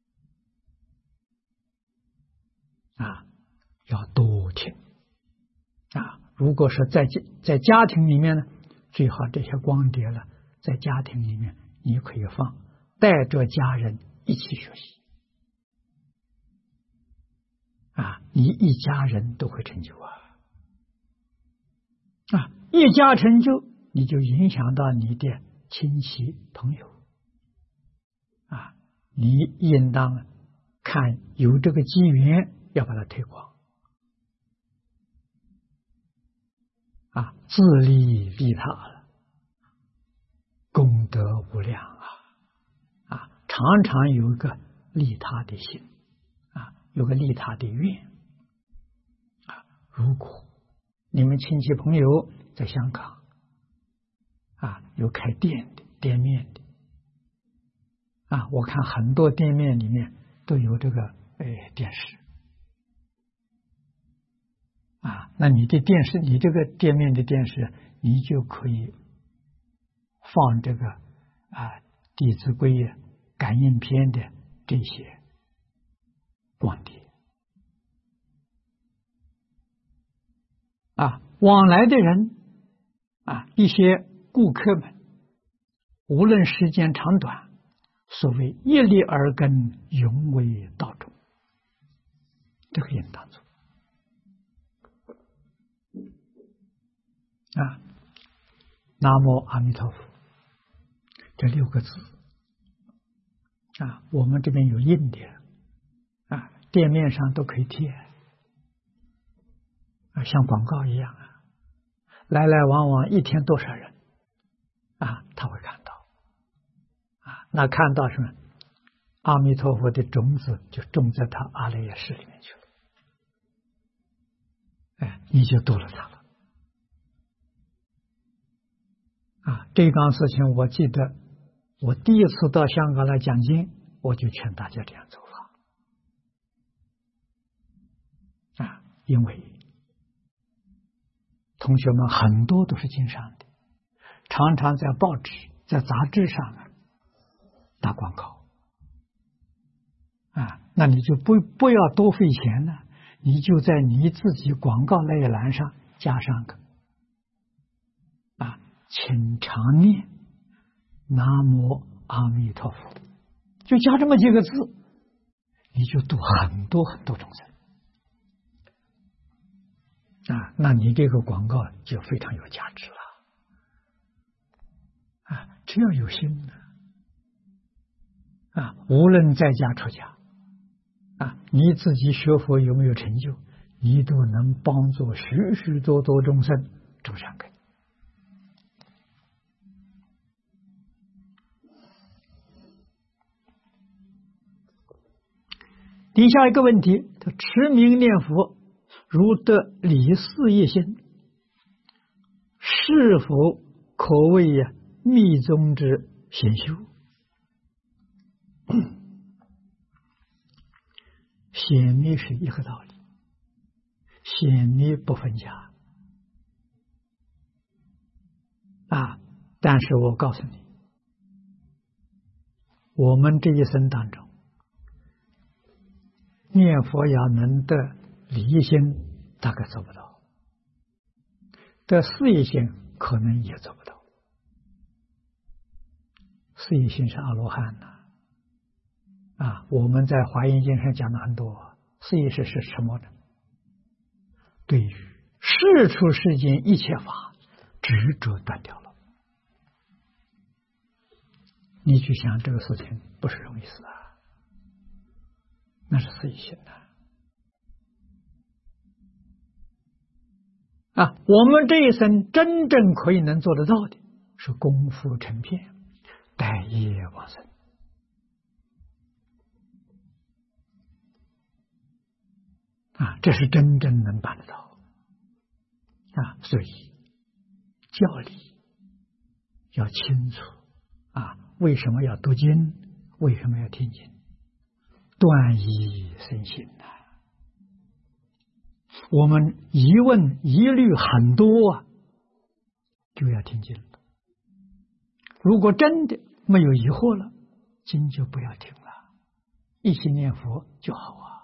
Speaker 1: 啊，要多听啊。如果是在在家庭里面呢，最好这些光碟了，在家庭里面你可以放，带着家人一起学习啊，你一家人都会成就啊啊，一家成就，你就影响到你的亲戚朋友啊，你应当看有这个机缘，要把它推广啊，自利利他了，功德无量啊啊，常常有一个利他的心啊，有个利他的愿啊。如果你们亲戚朋友在香港啊，有开店的店面的啊，我看很多店面里面都有这个哎电视啊，那你的电视，你这个店面的电视，你就可以放这个啊《弟子规》感应篇的这些光碟啊，往来的人啊，一些顾客们，无论时间长短，所谓一粒而根，永为道中，这个应当做啊。南无阿弥陀佛这六个字啊，我们这边有印的啊，店面上都可以贴啊，像广告一样啊，来来往往一天多少人啊，他会看到啊，那看到什么？阿弥陀佛的种子就种在他阿赖耶识里面去了，哎，你就度了他了啊。这桩事情我记得，我第一次到香港来讲经，我就劝大家这样做法啊，因为同学们很多都是经商的，常常在报纸在杂志上啊打广告啊，那你就不不要多费钱呢，你就在你自己广告那一栏上加上个啊，请常念南无阿弥陀佛，就加这么几个字，你就度很多很多众生啊，那你这个广告就非常有价值了啊！只要有心呢啊，无论在家出家啊，你自己学佛有没有成就，你都能帮助许许多多众生种善根底下一个问题，他持名念佛，如得理事业心，是否可谓呀密宗之显修？显密是一个道理，显密不分家啊！但是我告诉你，我们这一生当中，念佛要能得理业心，大概做不到；得事业心，可能也做不到。事业心是阿罗汉呐。啊，我们在华严经上讲的很多，事业是是什么呢？对于世出世间一切法执着断掉了。你去想这个事情不是容易事啊，那是事业心的啊。我们这一生真正可以能做得到的，是功夫成片，待业往生。啊，这是真正能办得到啊！所以教理要清楚啊，为什么要读经？为什么要听经？断疑生信呐、啊！我们疑问疑虑很多啊，就要听经了。如果真的没有疑惑了，经就不要听了，一心念佛就好啊。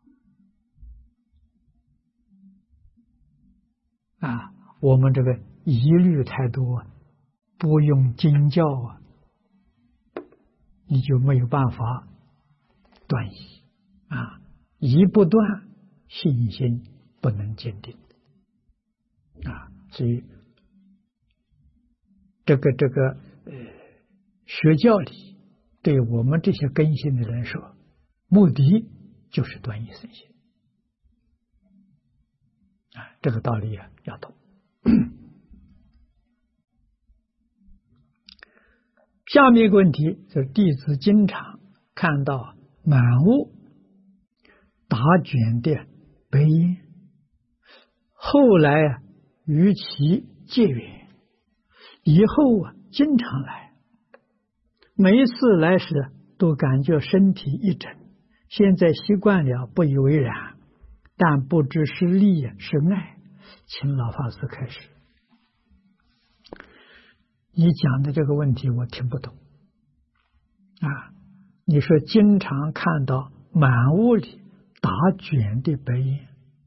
Speaker 1: 啊，我们这个疑虑太多，不用经教啊，你就没有办法断疑啊，疑不断，信心不能坚定啊。所以这个这个呃，学教理对我们这些根性的人说，目的就是断疑生信。啊，这个道理啊要懂。下面一个问题就是弟子经常看到满屋打卷的白烟，后来啊与其结缘，以后啊经常来，每一次来时都感觉身体一震，现在习惯了不以为然，但不知是利是爱，请老法师开始。你讲的这个问题我听不懂啊！你说经常看到满屋里打卷的白烟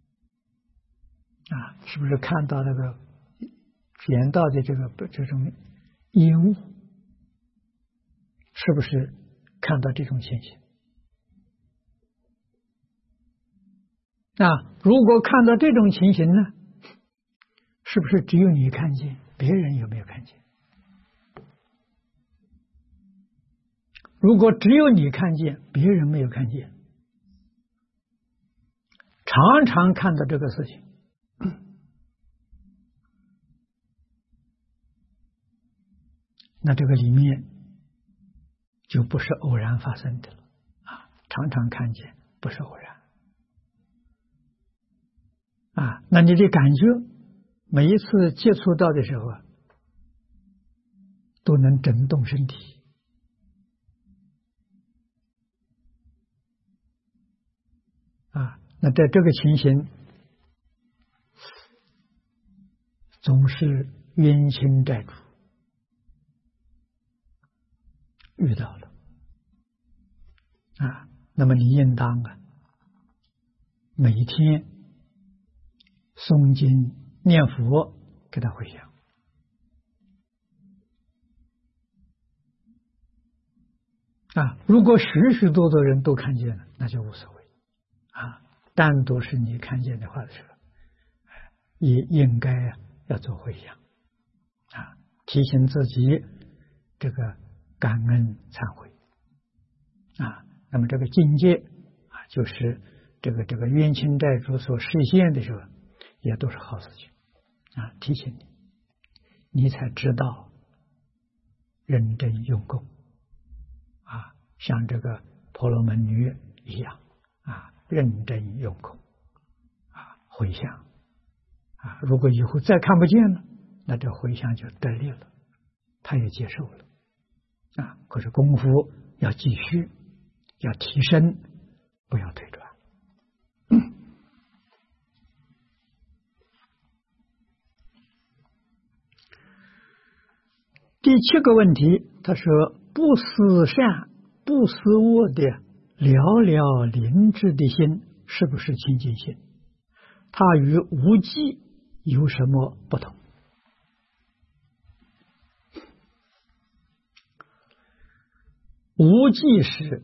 Speaker 1: 啊，是不是看到那个卷到的这个这种烟雾？是不是看到这种现象？啊，如果看到这种情形呢，是不是只有你看见，别人有没有看见？如果只有你看见，别人没有看见，常常看到这个事情，那这个里面就不是偶然发生的了啊！常常看见不是偶然啊，那你的感觉每一次接触到的时候啊，都能震动身体啊。那在这个情形，总是冤亲债主遇到了啊，那么你应当啊，每天诵经念佛给他回想啊。如果许许多多人都看见了，那就无所谓啊。单独是你看见的话的时候，也应该要做回想啊，提醒自己这个感恩忏悔啊。那么这个境界啊，就是这个这个冤亲债主所实现的时候，也都是好事情啊，提醒你，你才知道认真用功啊，像这个婆罗门女一样啊， 认真用功啊，回向啊。如果以后再看不见了，那这回向就得力了，他也接受了啊。可是功夫要继续，要提升，不要退转。嗯、第七个问题，他说不思善不思恶的寥寥灵智的心是不是清净心？它与无记有什么不同？无记是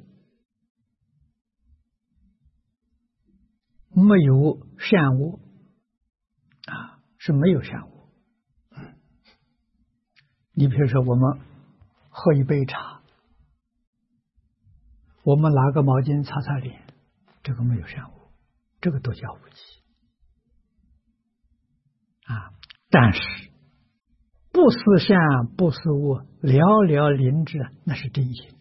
Speaker 1: 没有善恶啊，是没有善恶。你比如说，我们喝一杯茶，我们拿个毛巾擦擦脸，这个没有善恶，这个都叫无记啊。但是不思善不思恶，寥寥灵智，那是真心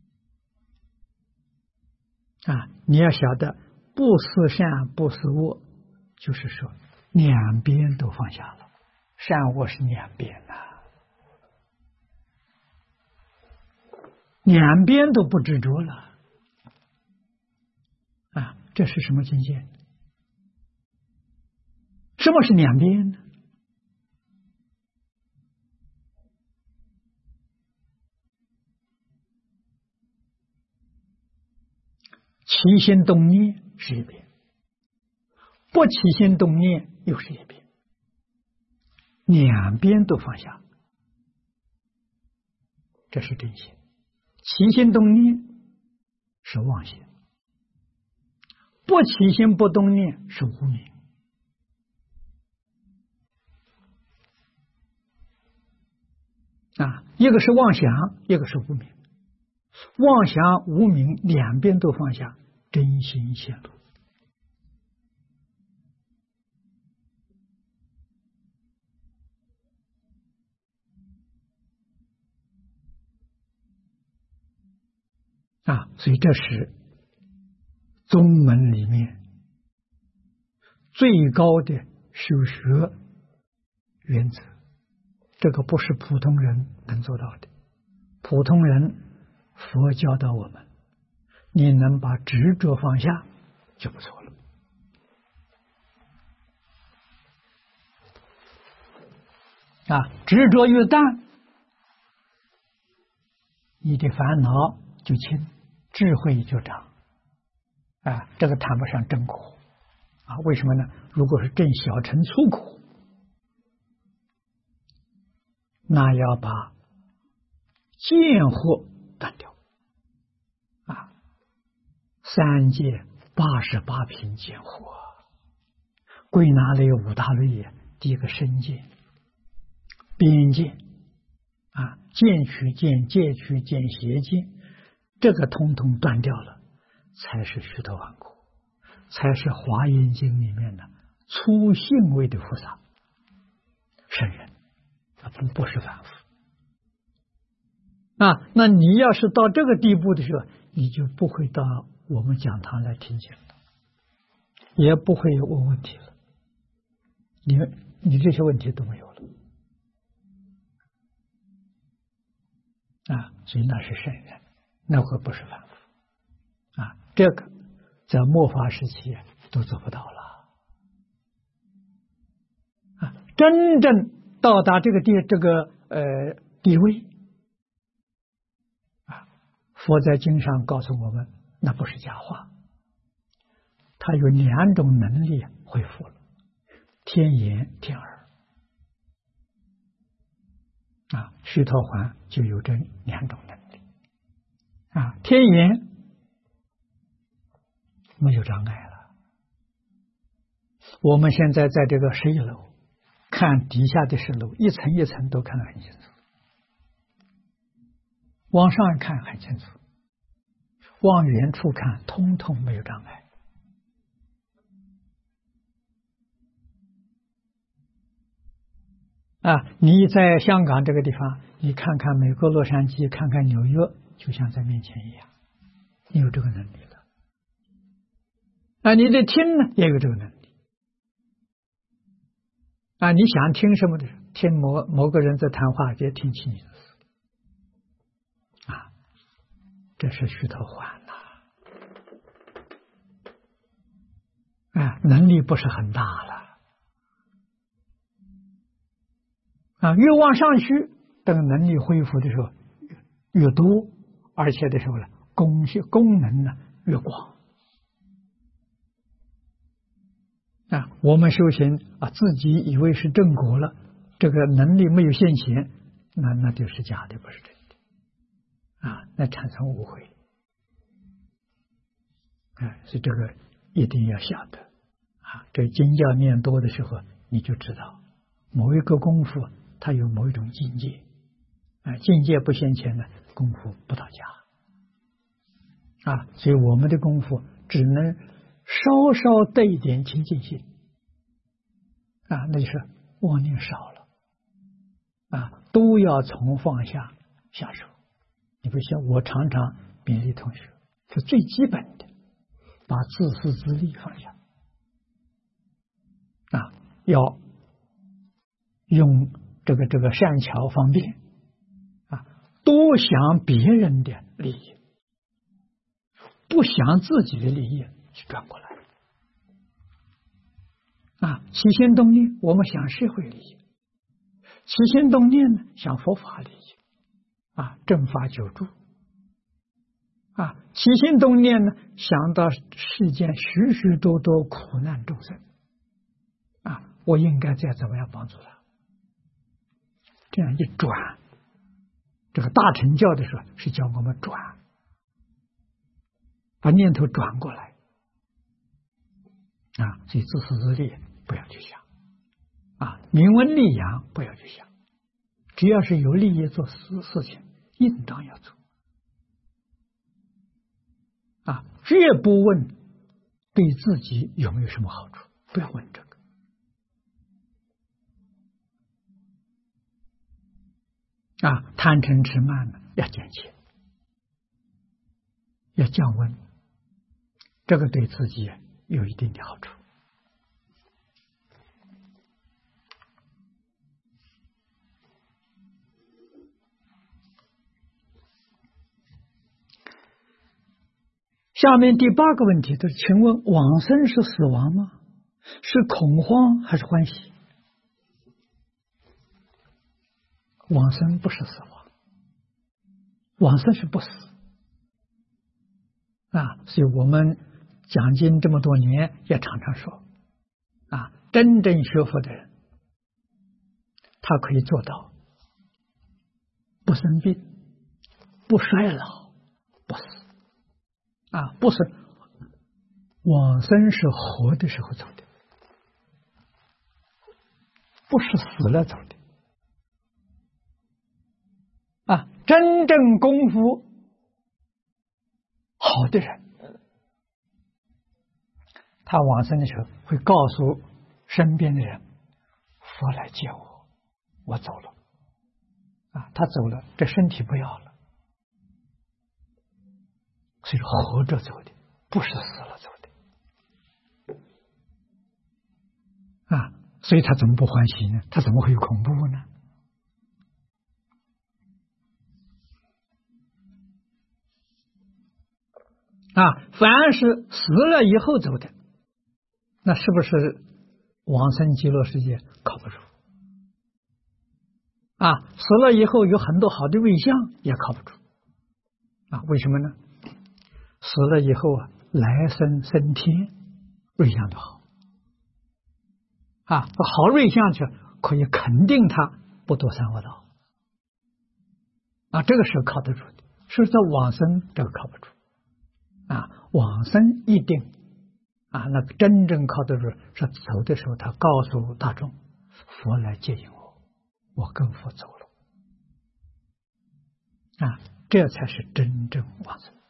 Speaker 1: 啊。你要晓得，不思善不思恶，就是说两边都放下了，善恶是两边的、啊。两边都不执着了啊，这是什么境界？什么是两边呢？起心动念是一边，不起心动念又是一边，两边都放下，这是真心。起心动念是妄心，不起心不动念是无明啊，一个是妄想，一个是无明。妄想无明两边都放下，真心显露啊，所以这是宗门里面最高的修学原则，这个不是普通人能做到的。普通人，佛教导我们，你能把执着放下就不错了啊！执着越淡，你的烦恼就轻，智慧就长啊！这个谈不上真苦啊？为什么呢？如果是正小乘粗苦，那要把见惑断掉啊！三界八十八品见惑，归纳类五大类也。第一个身见、边见啊，见取见、戒取见、邪见，这个通通断掉了，才是须陀洹果，才是华严经里面的粗性位的菩萨圣人，不不是凡夫啊。那你要是到这个地步的时候，你就不会到我们讲堂来听经了，也不会有问问题了，你你这些问题都没有了啊。所以那是圣人，那会不是凡夫啊。这个在末法时期都做不到了啊。真正到达这个地这个呃地位啊，佛在经上告诉我们，那不是假话，他有两种能力恢复了，天眼天耳啊，须陀洹就有这两种能力啊。天眼没有障碍了，我们现在在这个十一楼看底下的十楼，一层一层都看得很清楚，往上看很清楚，往远处看通通没有障碍啊！你在香港这个地方，你看看美国洛杉矶，看看纽约，就像在面前一样，你有这个能力了啊，你的听呢也有这个能力。啊，你想听什么的时候，听某某个人在谈话，就听清你的事。啊，这是须陀洹呐。啊，能力不是很大了。啊，越往上去，等能力恢复的时候越多，而且的时候呢，功效功能呢越广。啊，我们修行啊，自己以为是正果了，这个能力没有现前，那那就是假的，不是真的。啊，那产生误会。啊，所以这个一定要晓得。啊，这经教念多的时候，你就知道某一个功夫它有某一种境界。啊，境界不现前呢，功夫不到家。啊，所以我们的功夫只能稍稍带一点清净心。啊，那就是妄念少了。啊，都要从放下下手。你不像我常常勉励同学，是最基本的，把自私自利放下。啊，要用这个这个善巧方便。啊，多想别人的利益，不想自己的利益，去转过来。啊，起心动念，我们想社会利益；起心动念呢，想佛法利益。啊，正法久住。啊，起心动念呢，想到世间许许多多苦难众生。啊，我应该再怎么样帮助他？这样一转，这个大乘教的时候是教我们转，把念头转过来。啊，所以自私自利不要去想。啊，名闻利养不要去想。只要是有利益做事事情，应当要做。啊，绝不问对自己有没有什么好处，不要问这个。啊，贪嗔痴慢呢，要减轻，要降温，这个对自己有一定的好处。下面第八个问题就是：请问往生是死亡吗？是恐慌还是欢喜？往生不是死亡，往生是不死。啊，所以我们讲经这么多年，也常常说，啊，真正学佛的人，他可以做到不生病、不衰老、不死。啊，不是往生是活的时候走的，不是死了走的。啊，真正功夫好的人，他往生的时候会告诉身边的人：“佛来接我，我走了。”啊，他走了，这身体不要了。所以活着走的，不是死了走的。啊，所以他怎么不欢喜呢？他怎么会有恐怖呢？啊，凡是死了以后走的，那是不是往生极乐世界？靠不住。啊，死了以后有很多好的瑞相，也靠不住。啊，为什么呢？死了以后啊，来生升天，瑞相都好。啊，好瑞相去可以肯定他不堕三恶道。啊，这个是靠得住的。是在往生这个靠不住。啊，往生一定啊，那个真正靠得住是走的时候，他告诉大众：“佛来接引我，我跟佛走了。”啊，这才是真正往生。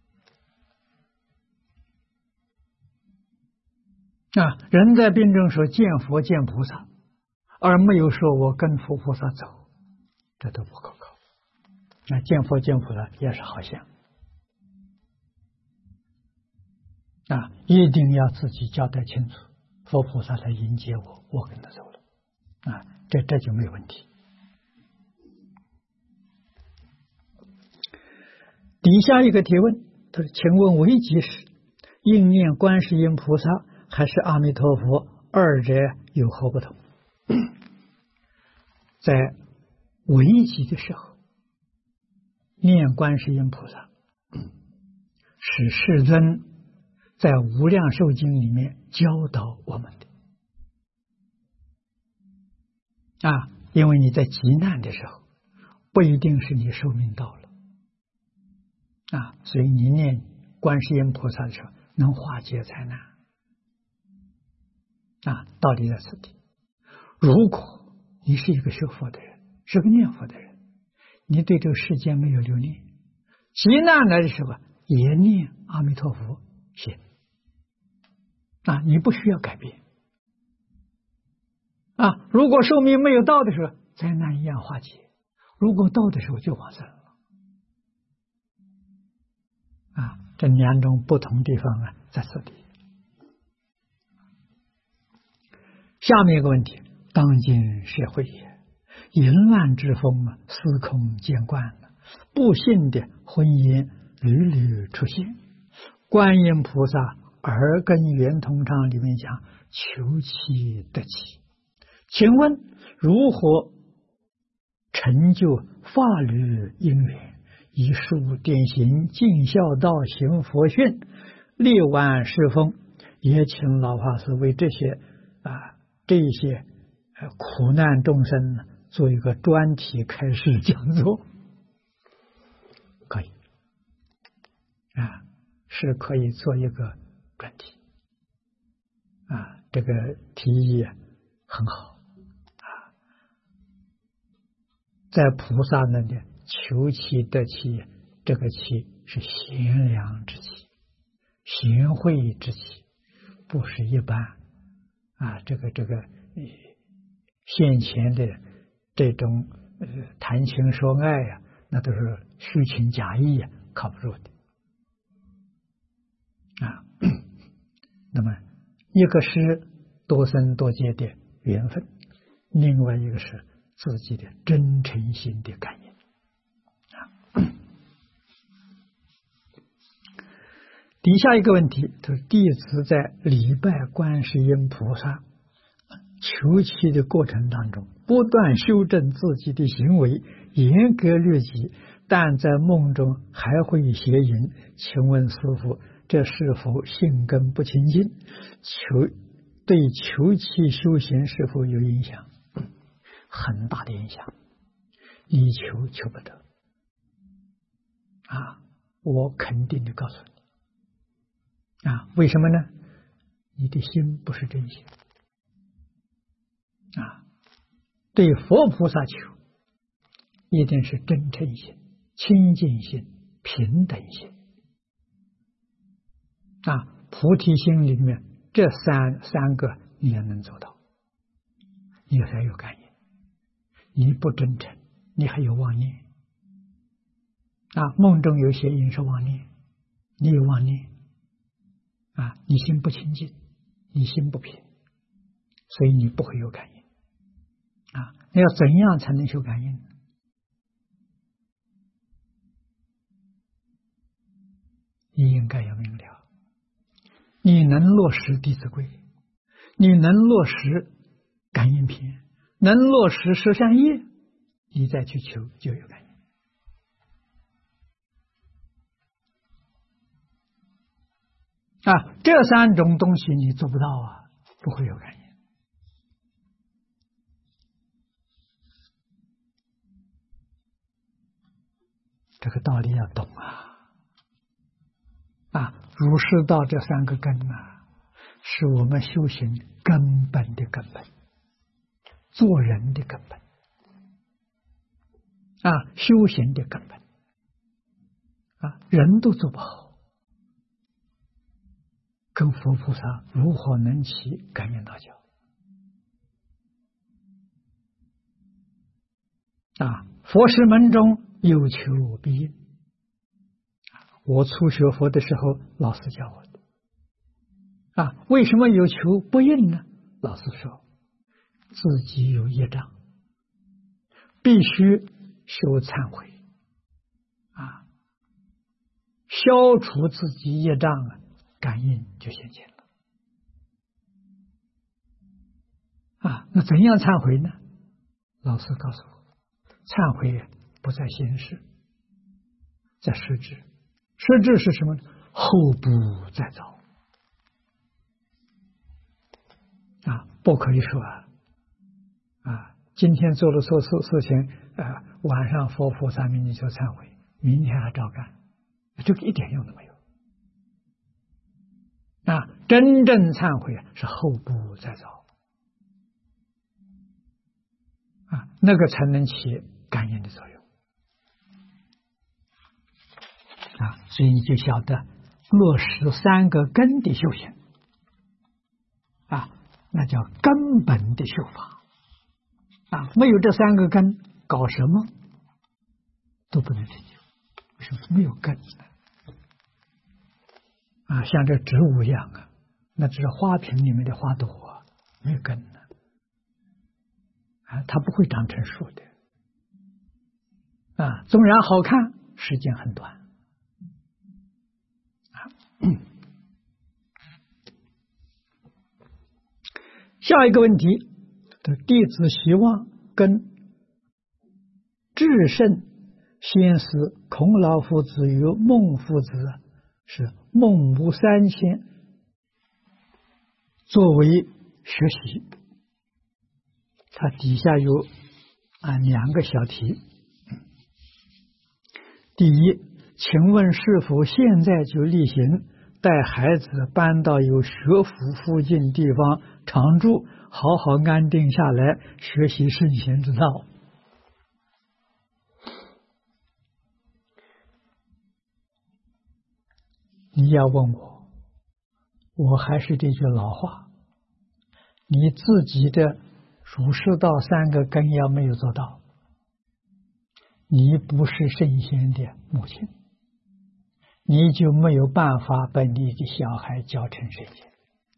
Speaker 1: 啊，人在病中时见佛见菩萨，而没有说我跟佛菩萨走，这都不可靠。那见佛见菩萨也是好像。 啊，一定要自己交代清楚，佛菩萨来迎接我，我跟他走了，啊，这这就没有问题。底下一个提问，他说：“请问危急时应念观世音菩萨还是阿弥陀佛，二者有何不同？”在危急的时候，念观世音菩萨是世尊在无量寿经里面教导我们的啊，因为你在急难的时候，不一定是你寿命到了啊，所以你念观世音菩萨的时候，能化解灾难啊，道理在此地。如果你是一个学佛的人，是个念佛的人，你对这个世间没有留恋，急难来的时候也念阿弥陀佛行啊，你不需要改变啊。如果寿命没有到的时候，灾难一样化解；如果到的时候就往生了啊。这两种不同地方啊，在这里。下面一个问题：当今社会也，淫乱之风啊，司空见惯了，不幸的婚姻屡屡出现。观音菩萨耳根圆通章里面讲求妻得妻，请问如何成就法律因缘，以树典型尽孝道行佛训，力挽世风？也请老法师为这些啊这些苦难众生呢做一个专题开示讲座。可以啊，是可以做一个专题啊，这个提议很好啊。在菩萨那里求妻得妻，这个妻是贤良之妻，贤惠之妻，不是一般啊，这个这个现前的这种呃谈情说爱呀、啊，那都是虚情假意呀、啊，靠不住的啊。那么一个是多生多劫的缘分，另外一个是自己的真诚心的感应啊。底下一个问题，就是弟子在礼拜观世音菩萨求妻的过程当中，不断修正自己的行为，严格律己，但在梦中还会邪淫，请问师父，这是否性根不清净？求对求妻修行是否有影响？很大的影响，你求求不得啊！我肯定的告诉你啊，为什么呢？你的心不是真心啊！对佛菩萨求，一定是真诚心、清净心、平等心啊！菩提心里面这三三个你也能做到，你才有感应。你不真诚，你还有妄念啊！梦中有邪淫是妄念，你有妄念啊！你心不清净，你心不平，所以你不会有感应啊！那要怎样才能修感应？你应该要明了，你能落实《弟子规》，你能落实感应篇，能落实十善业，你再去求就有感应啊！这三种东西你做不到啊，不会有感应。这个道理要懂啊！啊，儒释道这三个根啊，是我们修行根本的根本，做人的根本啊，修行的根本啊，人都做不好，跟佛菩萨如何能起感应道交啊？佛师门中有求必应。我初学佛的时候，老师教我的啊，为什么有求不应呢？老师说，自己有业障，必须修忏悔啊，消除自己业障啊，感应就现前了啊。那怎样忏悔呢？老师告诉我，忏悔不在心事，在实质。实质是什么呢？后不再造啊，不可以说啊啊，今天做了错事事情啊，晚上佛菩萨面前就忏悔，明天还照干，这个一点用都没有啊！真正忏悔是后不再造啊，那个才能起感应的作用啊！所以你就晓得落实三个根的修行啊，那叫根本的修法啊！没有这三个根，搞什么都不能成就。为什么？没有根啊！像这植物一样啊，那只是花瓶里面的花朵啊，没有根呢啊，它不会长成树的啊。纵然好看，时间很短啊。下一个问题，弟子希望跟至圣先师孔老夫子与孟夫子是孟母三迁作为学习。它底下有啊两个小题。第一，请问是否现在就例行带孩子搬到有学府附近地方常住，好好安定下来学习圣贤之道？你要问我，我还是这句老话，你自己的儒释道三个根要没有做到，你不是圣贤的母亲，你就没有办法把你的小孩教成圣贤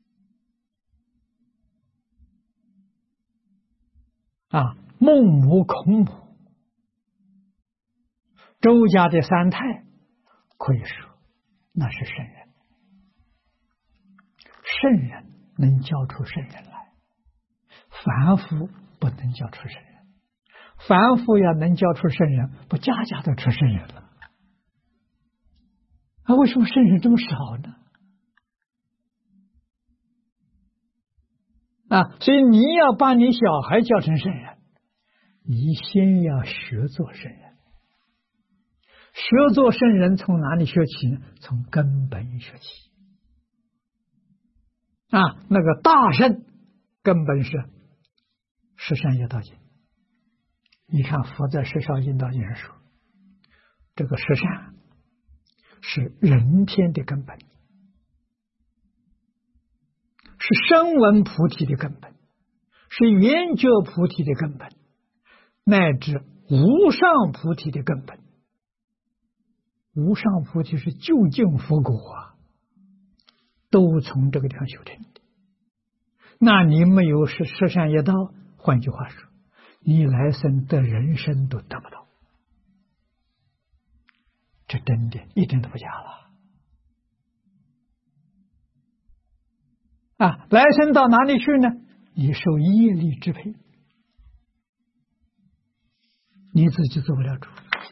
Speaker 1: 啊！孟母、孔母、周家的三太，可以说那是圣人。圣人能教出圣人来，凡夫不能教出圣人。凡夫要能教出圣人，不家家都出圣人了啊？为什么圣人这么少呢？啊，所以你要把你小孩教成圣人，你先要学做圣人。学做圣人从哪里学起呢？从根本学起啊！那个大圣根本是十善业道经。你看佛在十善业道经上说，这个十善是人天的根本，是声闻菩提的根本，是圆觉菩提的根本，乃至无上菩提的根本。无上菩提是究竟佛果啊，都从这个地方修成的。那你没有是十善业道，换句话说，你来生的人生都得不到，这真的一点都不假了啊！来生到哪里去呢？你受业力支配，你自己做不了主，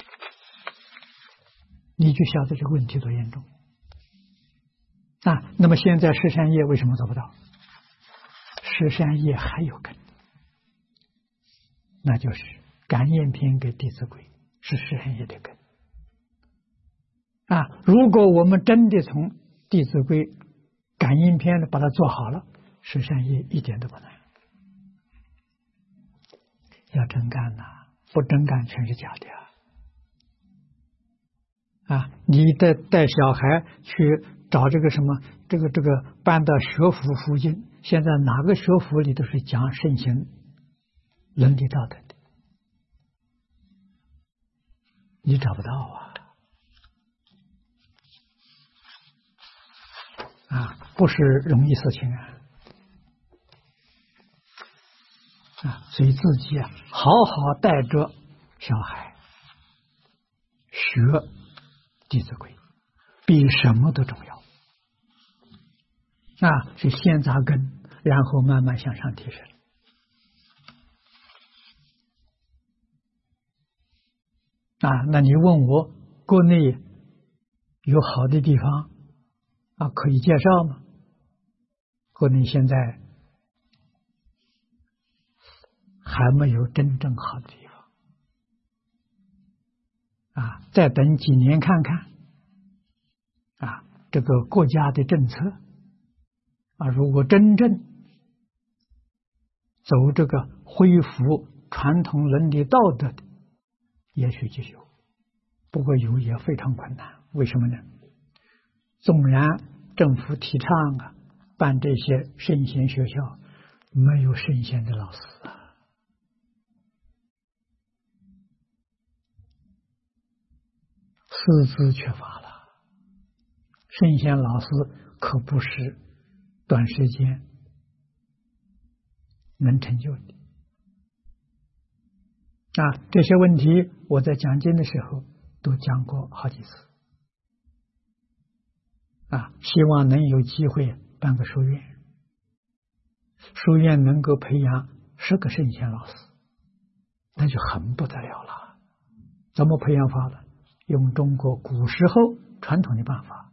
Speaker 1: 你就晓得这个问题多严重啊！那么现在十善业为什么做不到？十善业还有根，那就是感应篇给弟子规是十善业的根啊！如果我们真的从弟子规感应篇把它做好了，十善业一点都不难。要真干呐、啊，不真干全是假的啊！啊，你带带小孩去找这个什么，这个这个搬到学府附近，现在哪个学府里都是讲圣贤伦理道德的，你找不到啊！啊， 不是容易事情啊！啊，所以自己啊，好好带着小孩学《弟子规》，比什么都重要。啊，是先扎根，然后慢慢向上提升。啊，那你问我国内有好的地方啊，可以介绍吗？国内现在还没有真正好的地方啊，再等几年看看啊，这个国家的政策啊，如果真正走这个恢复传统伦理道德的，也许就有，不过有也非常困难。为什么呢？纵然政府提倡啊，办这些圣贤学校，没有圣贤的老师啊，师资缺乏了。圣贤老师可不是短时间能成就的啊！这些问题我在讲经的时候都讲过好几次啊！希望能有机会办个书院，书院能够培养十个圣贤老师，那就很不得了了。怎么培养法呢？用中国古时候传统的办法，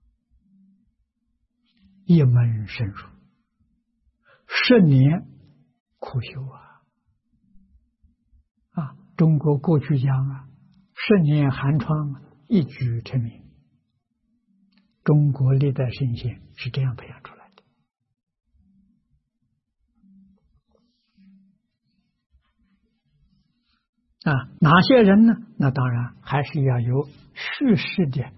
Speaker 1: 一门深入，十年苦修啊！啊，中国过去讲啊，十年寒窗一举成名。中国历代圣贤是这样培养出来的啊。哪些人呢？那当然还是要有叙事的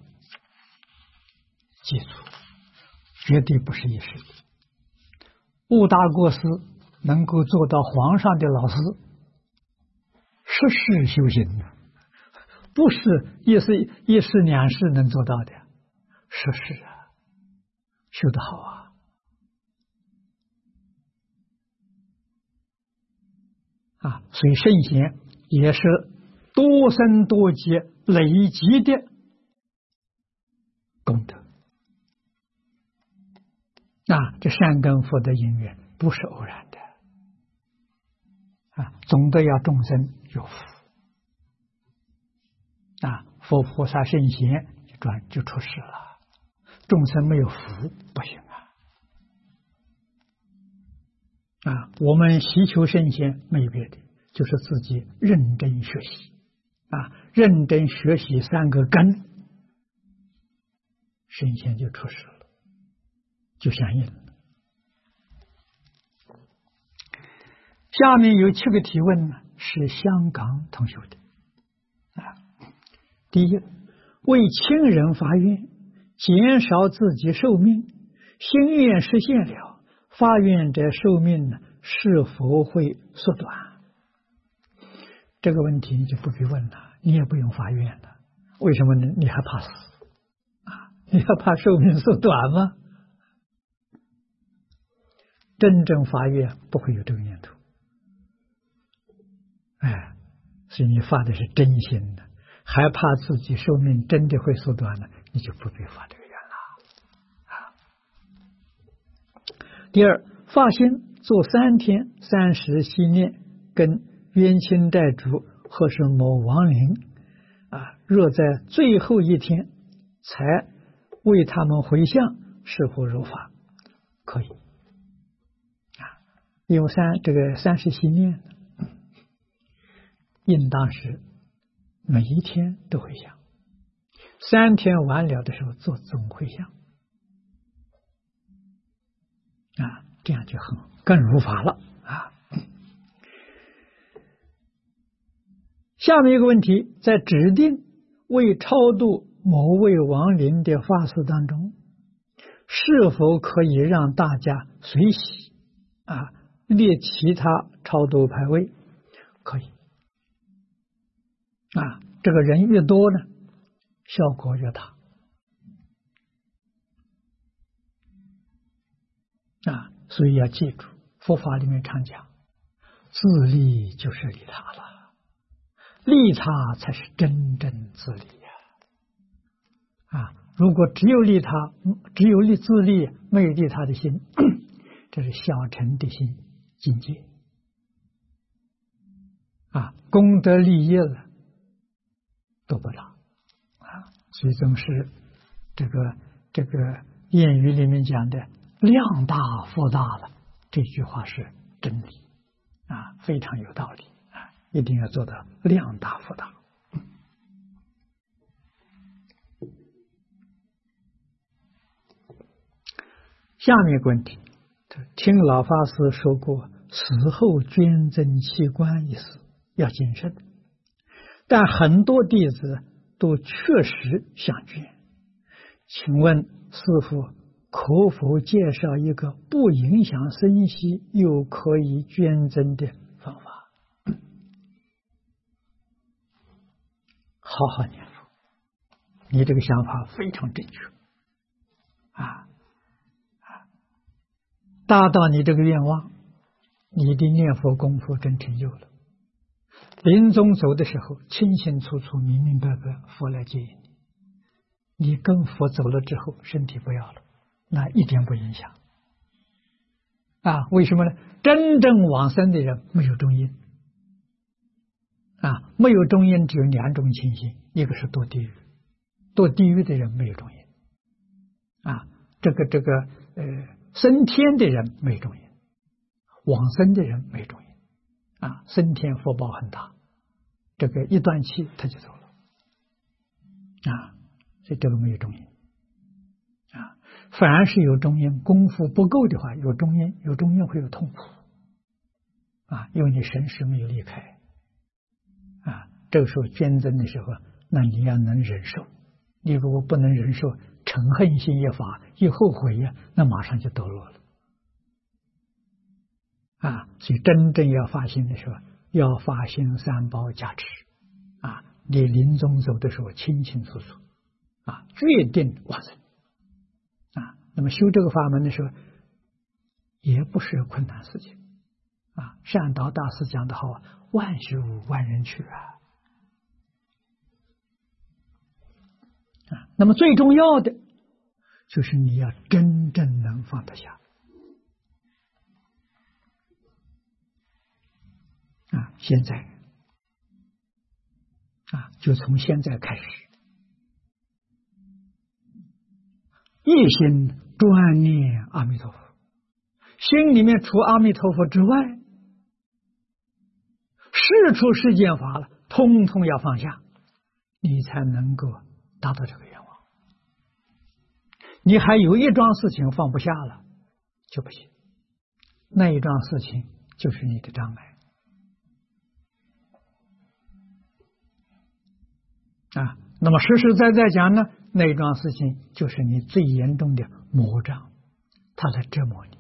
Speaker 1: 基础，绝对不是一时的。悟达国师能够做到皇上的老师，实事修行的，不是一时一时两世能做到的，实事啊，修得好啊！啊，所以圣贤也是多生多劫累积的功德啊，这善根福德因缘不是偶然的啊，总得要众生有福啊，佛菩萨圣贤就转就出世了，众生没有福不行啊！啊，我们祈求圣贤没有别的，就是自己认真学习啊，认真学习三个根，圣贤就出世了，就相应了。下面有七个提问呢，是香港同学的啊。第一，为亲人发愿，减少自己寿命，心愿实现了，发愿者寿命呢是否会缩短？这个问题你就不必问了，你也不用发愿了。为什么呢？你还怕死啊？你还怕寿命缩短吗？真正发愿不会有这个念头，哎，所以你发的是真心的，还怕自己寿命真的会缩短呢，你就不必发这个愿了啊。第二，发心做三天三时系念，跟冤亲债主或是某亡灵啊，若在最后一天才为他们回向，是否如法？可以啊，因为三这个三时系念应当是每一天都回向，三天完了的时候做总回向啊，这样就很更如法了啊。下面一个问题，在指定为超度某位亡灵的法事当中，是否可以让大家随喜啊列其他超度牌位？可以啊，这个人越多呢，效果越大啊，所以要记住，佛法里面常讲，自利就是利他了，利他才是真正自利呀！啊，如果只有利他，只有利自利，没有利他的心，这是小乘的心境界啊，功德利益了都不大啊，最终是这个这个谚语里面讲的量大福大了，这句话是真理啊，非常有道理啊，一定要做到量大福大。下面一个问题，听老法师说过死后捐赠器官一事要谨慎，但很多弟子都确实想捐，请问师父可否介绍一个不影响生息又可以捐赠的方法？好好念佛，你这个想法非常正确啊！达到你这个愿望，你的念佛功夫真成就了。临终走的时候，清清楚楚、明明白白，佛来接引你。你跟佛走了之后，身体不要了，那一点不影响。啊，为什么呢？真正往生的人没有中阴。啊，没有中阴只有两种情形，一个是堕地狱，堕地狱的人没有中阴。啊，这个这个呃。升天的人没中阴，往生的人没中阴啊！升天福报很大，这个一断气他就走了啊！所以这个没有中阴啊。凡是有中阴，功夫不够的话，有中阴，有中阴会有痛苦啊，因为你神识没有离开啊。这个时候捐赠的时候，那你要能忍受。你如果不能忍受，嗔恨心一发，一后悔呀，那马上就堕落了啊！所以真正要发心的时候，要发心三宝加持啊！你临终走的时候清清楚楚啊，决定往生啊！那么修这个法门的时候，也不是困难事情啊！善导大师讲的好，万事万人去啊！啊，那么最重要的就是你要真正能放得下啊！现在啊，就从现在开始，一心专念阿弥陀佛，心里面除阿弥陀佛之外，事出世间法了，通通要放下，你才能够达到这个愿望。你还有一桩事情放不下了就不行，那一桩事情就是你的障碍啊。那么实实在在讲呢，那一桩事情就是你最严重的魔障，它在折磨你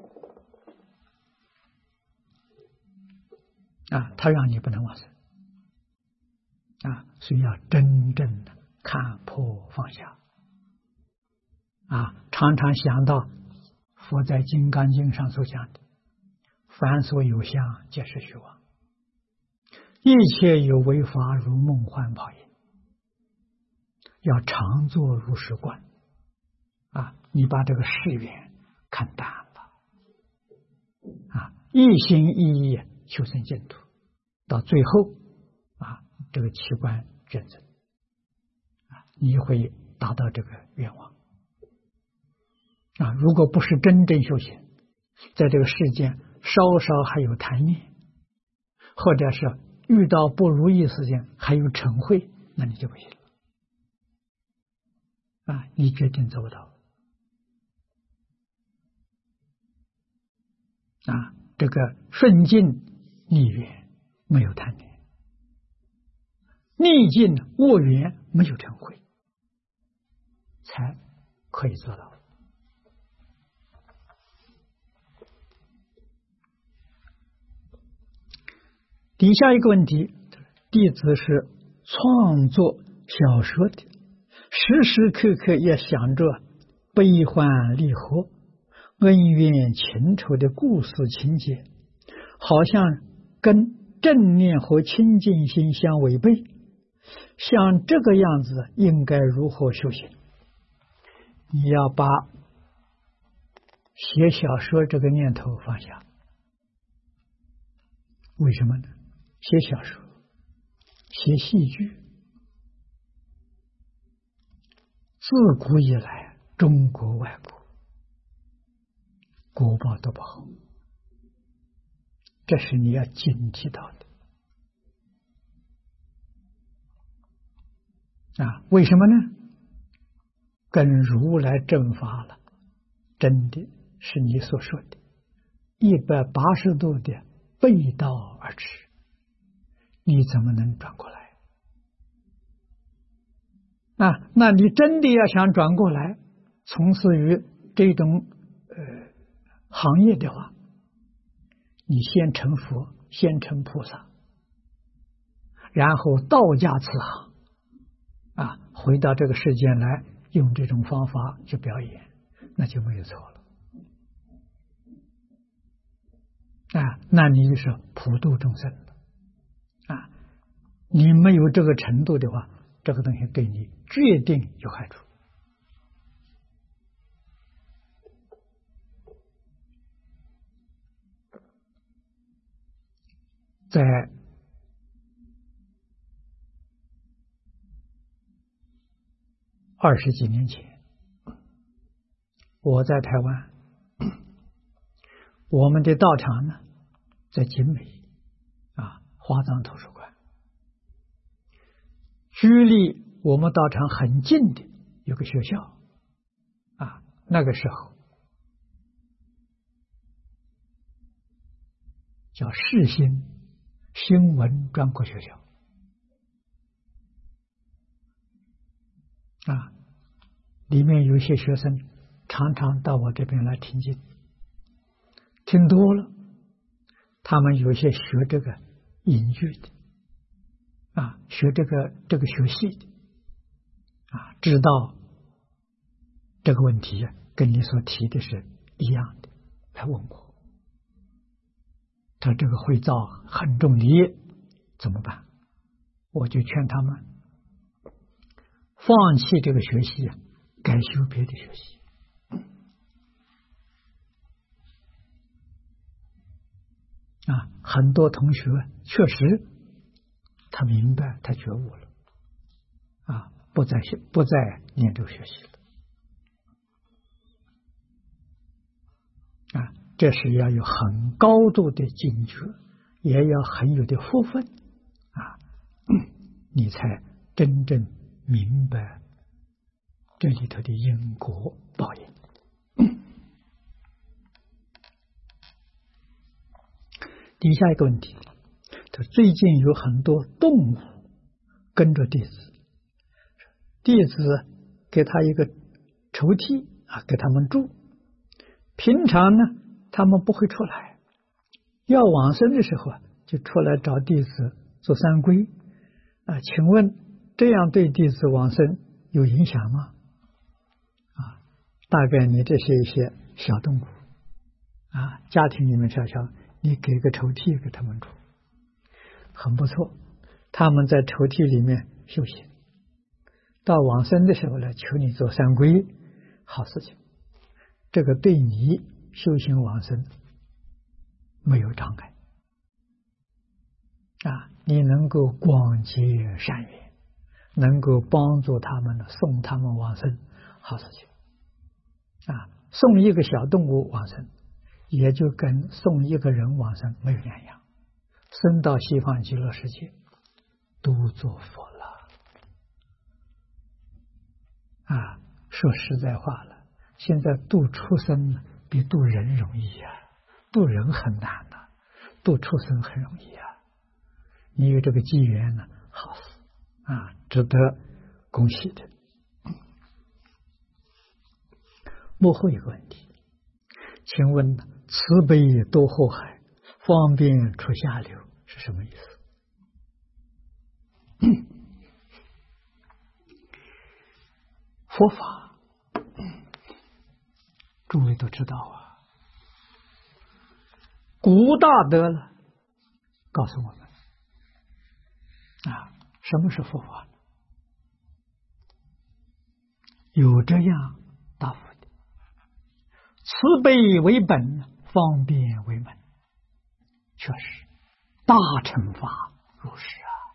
Speaker 1: 啊，它让你不能往生啊，所以要真正的看破放下啊！常常想到佛在《金刚经》上所讲的，凡所有相，皆是虚妄，一切有为法，如梦幻泡影。要常作如是观啊！你把这个世缘看淡了啊，一心一意求生净土，到最后啊，这个器官捐赠啊，你会达到这个愿望啊。如果不是真正修行，在这个世间稍稍还有贪念，或者是遇到不如意事情还有嗔恚，那你就不行了啊！你决定做不到啊！这个顺境逆缘没有贪念，逆境恶缘没有嗔恚，才可以做到。底下一个问题，弟子是创作小说的，时时刻刻也想着悲欢离合， 恩怨情仇的故事情节，好像跟正念和清净心相违背。像这个样子，应该如何修行？你要把写小说这个念头放下。为什么呢？写小说、写戏剧，自古以来，中国外国国报都不好，这是你要警惕到的啊！为什么呢？跟如来正法了，真的是你所说的一百八十度的背道而驰，你怎么能转过来啊？那你真的要想转过来，从事于这种呃行业的话，你先成佛，先成菩萨，然后道家此行啊，回到这个世间来，用这种方法去表演，那就没有错了啊！那你就是普度众生了啊！你没有这个程度的话，这个东西对你决定有害处。在二十几年前，我在台湾，我们的道场呢在景美啊华藏图书馆，距离我们道场很近的有个学校啊，那个时候叫世新新闻专科学校啊，里面有一些学生常常到我这边来听经，听多了，他们有些学这个隐居的啊，学这个这个学系的啊，知道这个问题跟你所提的是一样的，来问我，他这个会造很重离怎么办？我就劝他们放弃这个学习，改修别的学习啊。很多同学确实他明白，他觉悟了啊，不再不再念这个学习了啊。这是要有很高度的警觉，也要很有的福分啊，你才真正明白这里头的因果报应。底下一个问题，他最近有很多动物跟着弟子，弟子给他一个抽屉啊，给他们住。平常呢，他们不会出来，要往生的时候啊，就出来找弟子做三皈啊。请问这样对弟子往生有影响吗？啊，大概你这是一些小动物啊，家庭里面小小，你给个抽屉给他们住，很不错。他们在抽屉里面修行，到往生的时候呢，求你做三皈，好事情。这个对你修行往生没有障碍啊，你能够广结善缘，能够帮助他们送他们往生，好事情啊。送一个小动物往生，也就跟送一个人往生没有两样，生到西方极乐世界都做佛了啊。说实在话了，现在度畜生比度人容易啊，度人很难的、啊，度畜生很容易啊。你有这个机缘呢，好事啊，值得恭喜的。幕后一个问题，请问慈悲多祸害，方便出下流是什么意思？佛法诸位都知道啊， 古大德了，告诉我们啊，什么是佛法？有这样答复的：慈悲为本，方便为门。确实，大乘法如是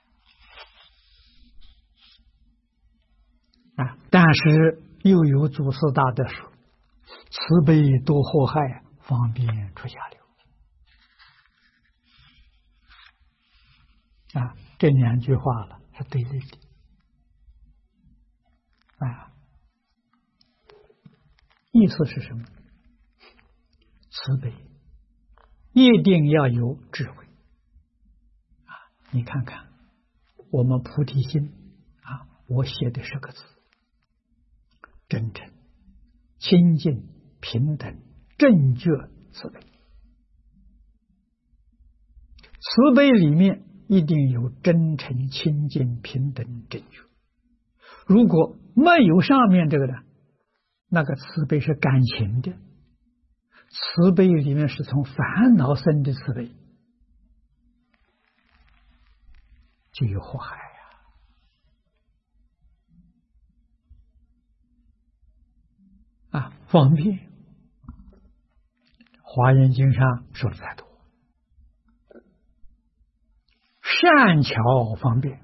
Speaker 1: 啊！啊，但是又有祖师大德说：慈悲多祸害，方便出下流。啊，这两句话了是对立的。啊，意思是什么？慈悲一定要有智慧啊！你看看我们菩提心啊，我写的十个字：真诚、清净、平等、正觉、慈悲。慈悲里面一定有真诚、清净、平等、正觉。如果没有上面这个呢，那个慈悲是感情的，慈悲里面是从烦恼生的慈悲，就有祸害呀！啊，方便，华严经上说的太多，善巧方便。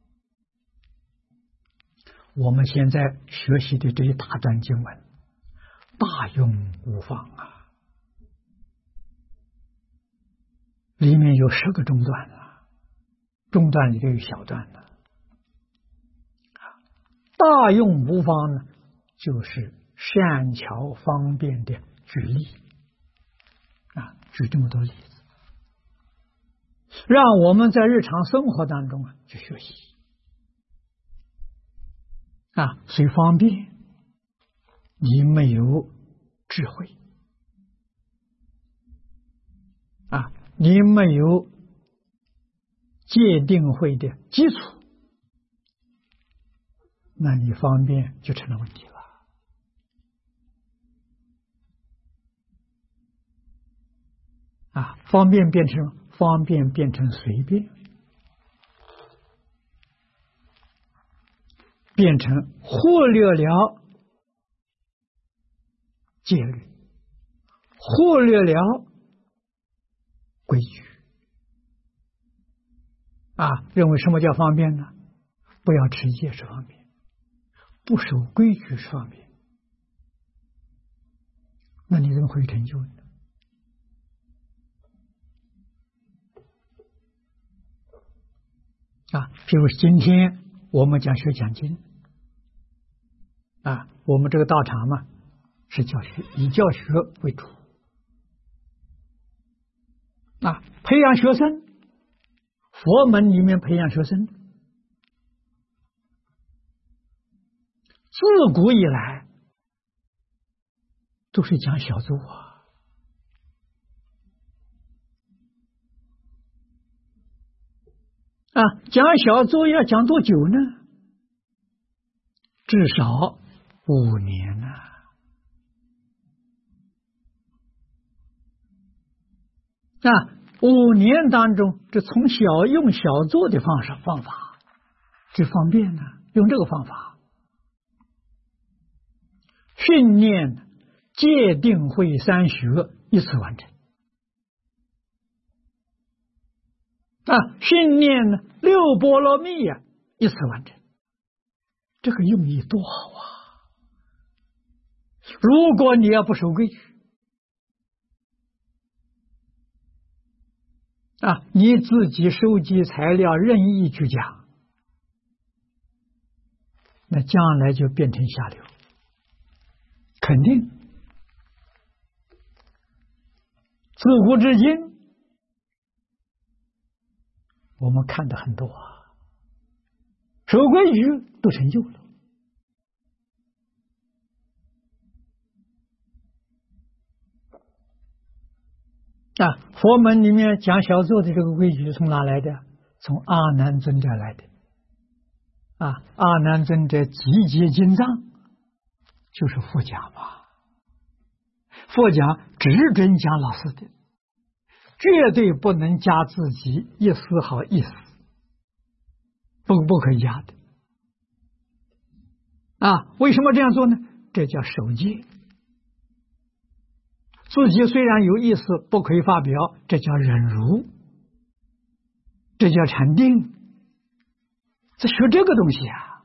Speaker 1: 我们现在学习的这一大段经文，大用无方啊！里面有十个中段啊，中段里头有小段的。大用无方呢，就是善巧方便的举例啊，举这么多例子，让我们在日常生活当中啊去学习。啊，虽方便，你没有智慧啊，你没有戒定慧的基础，那你方便就成了问题了。啊，方便变成方便变成随便，变成忽略了戒律，忽略了规矩啊！认为什么叫方便呢？不要持戒是方便，不守规矩是方便，那你怎么会有成就呢？啊，比如今天我们讲学讲经啊，我们这个道场嘛是教学，以教学为主啊，培养学生，佛门里面培养学生，自古以来都是讲小作啊。啊，讲小作要讲多久呢？至少五年呐、啊！啊，五年当中，这从小用小作的方式方法，最方便呢、啊。用这个方法训练戒定慧三学一次完成。啊，训练呢六波罗蜜呀、啊，一次完成，这个用意多好啊！如果你要不守规矩啊，你自己收集材料任意去讲，那将来就变成下流，肯定。自古至今，我们看的很多啊，守规矩都成就了啊！佛门里面讲小作的这个规矩从哪来的？从阿难尊者来的啊！阿难尊者集结经藏，就是佛讲嘛。佛讲只准讲老师的， 绝对不能加自己一丝毫意思，不不可以加的。啊，为什么这样做呢？这叫守戒。自己虽然有意思，不可以发表，这叫忍辱，这叫禅定。这学这个东西啊，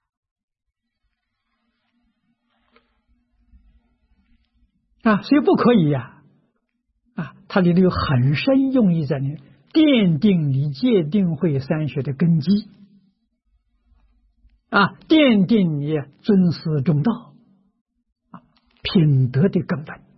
Speaker 1: 啊，所以不可以呀、啊，啊，它里头有很深用意在里面，奠定你戒定慧三学的根基，啊，奠定你尊师重道，啊，品德的根本。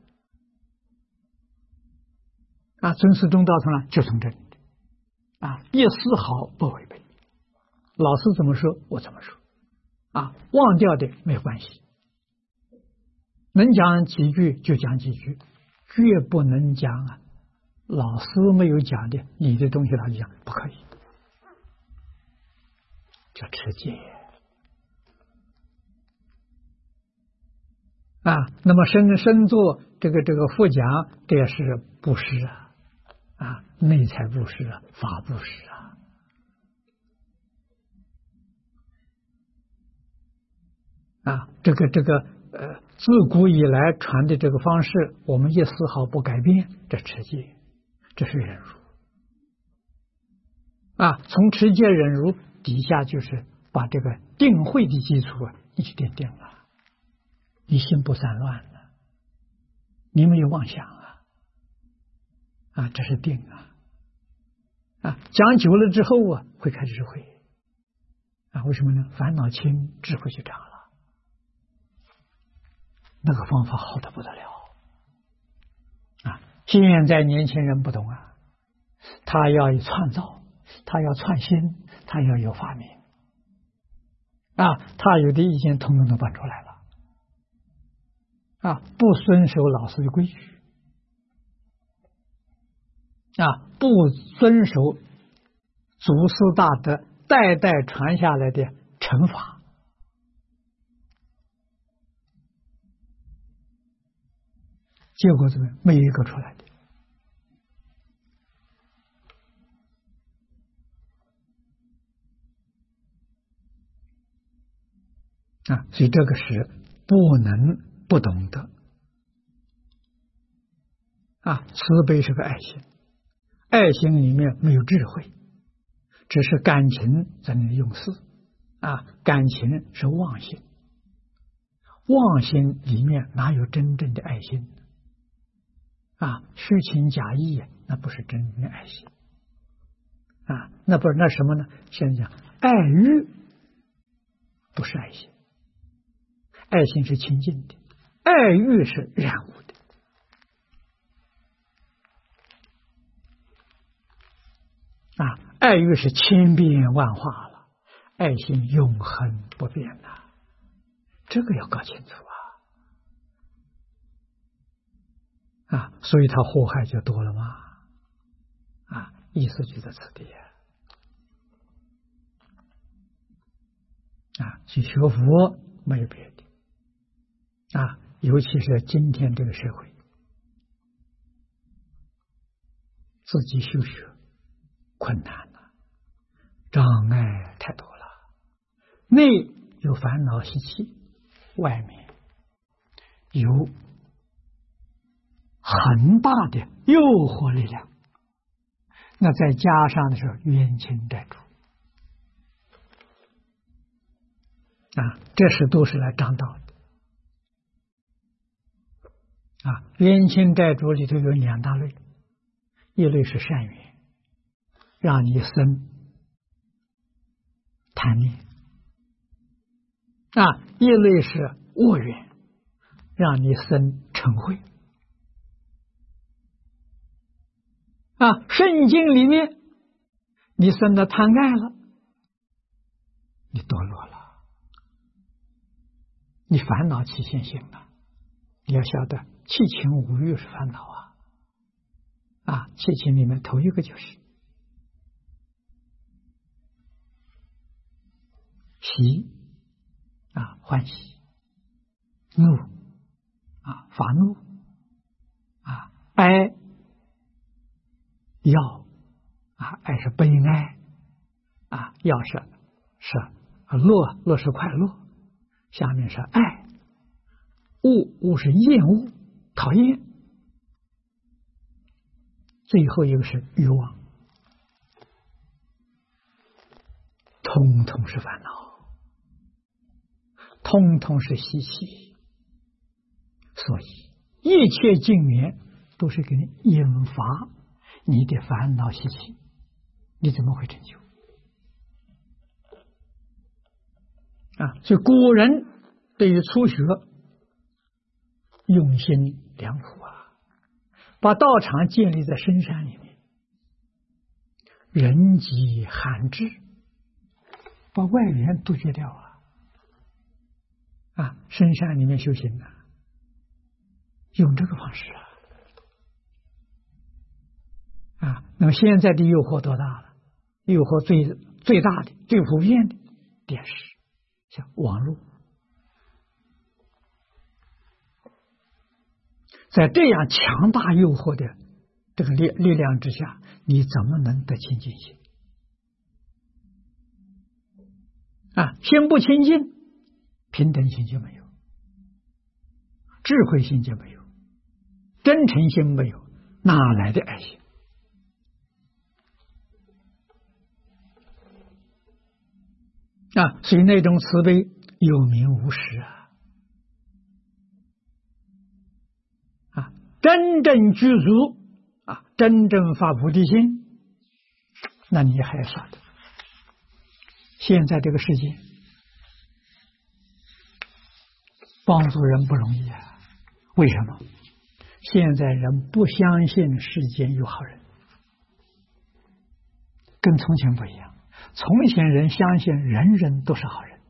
Speaker 1: 啊，尊师重道从哪？就从这里，啊，一丝毫不违背。老师怎么说，我怎么说，啊，忘掉的没有关系，能讲几句就讲几句，绝不能讲啊，老师没有讲的，你的东西老师讲不可以，叫持戒。啊，那么身身做这个这个副讲，这也是布施啊。啊，内财布施啊，法布施啊，啊，这个这个呃，自古以来传的这个方式，我们一丝毫不改变，这持戒，这是忍辱啊。从持戒忍辱底下，就是把这个定慧的基础啊，一起奠定了，你心不散乱了，你没有妄想啊。啊，这是定啊！啊，讲久了之后啊，会开智慧啊。为什么呢？烦恼轻，智慧就长了。那个方法好得不得了啊！现在年轻人不懂啊，他要有创造，他要创新，他要有发明啊，他有的意见统统都搬出来了啊，不遵守老师的规矩。啊，不遵守祖师大德代代传下来的惩罚，结果怎么样？没有一个出来的啊！所以这个是不能不懂得啊！慈悲是个爱心。爱心里面没有智慧，只是感情在那里用事啊，感情是妄心，妄心里面哪有真正的爱心啊？虚情假意，那不是真正的爱心啊，那不是那什么呢？现在讲爱欲不是爱心，爱心是清净的，爱欲是染污的。啊，爱欲是千变万化了，爱心永恒不变呐，这个要搞清楚啊！啊，所以他祸害就多了嘛！啊，意思就在此地啊，去学佛没有别的啊，尤其是今天这个社会，自己修学困难了，障碍太多了，内有烦恼习气，外面有很大的诱惑力量，那再加上的是冤亲债主啊，这是都是来障道的啊。冤亲债主里头有两大类，一类是善缘，让你生贪念啊；一类是恶缘，让你生嗔恚啊。圣经里面，你生了贪爱了，你堕落了，你烦恼起现行了。你要晓得，七情五欲是烦恼啊啊！七情里面头一个就是喜啊，欢喜；怒啊，发怒啊；哀要啊，爱是悲哀啊，要是是乐，乐是快乐，下面是爱，恶恶是厌恶、讨厌，最后一个是欲望，通通是烦恼，通通是习气，所以一切境缘都是给你引发你的烦恼习气，你怎么会成就啊？所以古人对于初学用心良苦啊，把道场建立在深山里面，人迹罕至，把外缘杜绝掉啊！啊，深山里面修行啊，用这个方式啊！啊，那么现在的诱惑多大了？诱惑最最大的、最普遍的电视，像网络，在这样强大诱惑的这个力力量之下，你怎么能得清净心？啊，心不清净，平等心就没有，智慧心就没有，真诚心没有，哪来的爱心？啊，所以那种慈悲有名无实啊！啊，真正具足啊，真正发菩提心，那你还晓得，现在这个世界帮助人不容易啊！为什么？现在人不相信世间有好人，跟从前不一样。从前人相信人人都是好人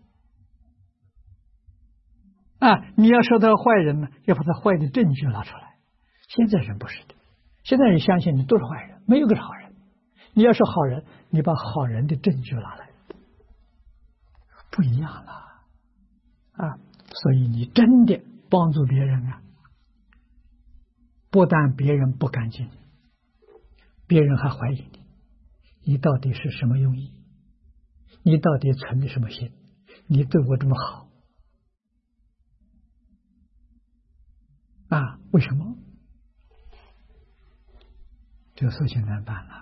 Speaker 1: 啊，你要说他坏人呢，要把他坏的证据拿出来。现在人不是的，现在人相信你都是坏人，没有个好人。你要是好人，你把好人的证据拿来，不一样了啊！所以你真的帮助别人啊，不但别人不干净，别人还怀疑你，你到底是什么用意？你到底存的什么心？你对我这么好啊？为什么？这个事情难办了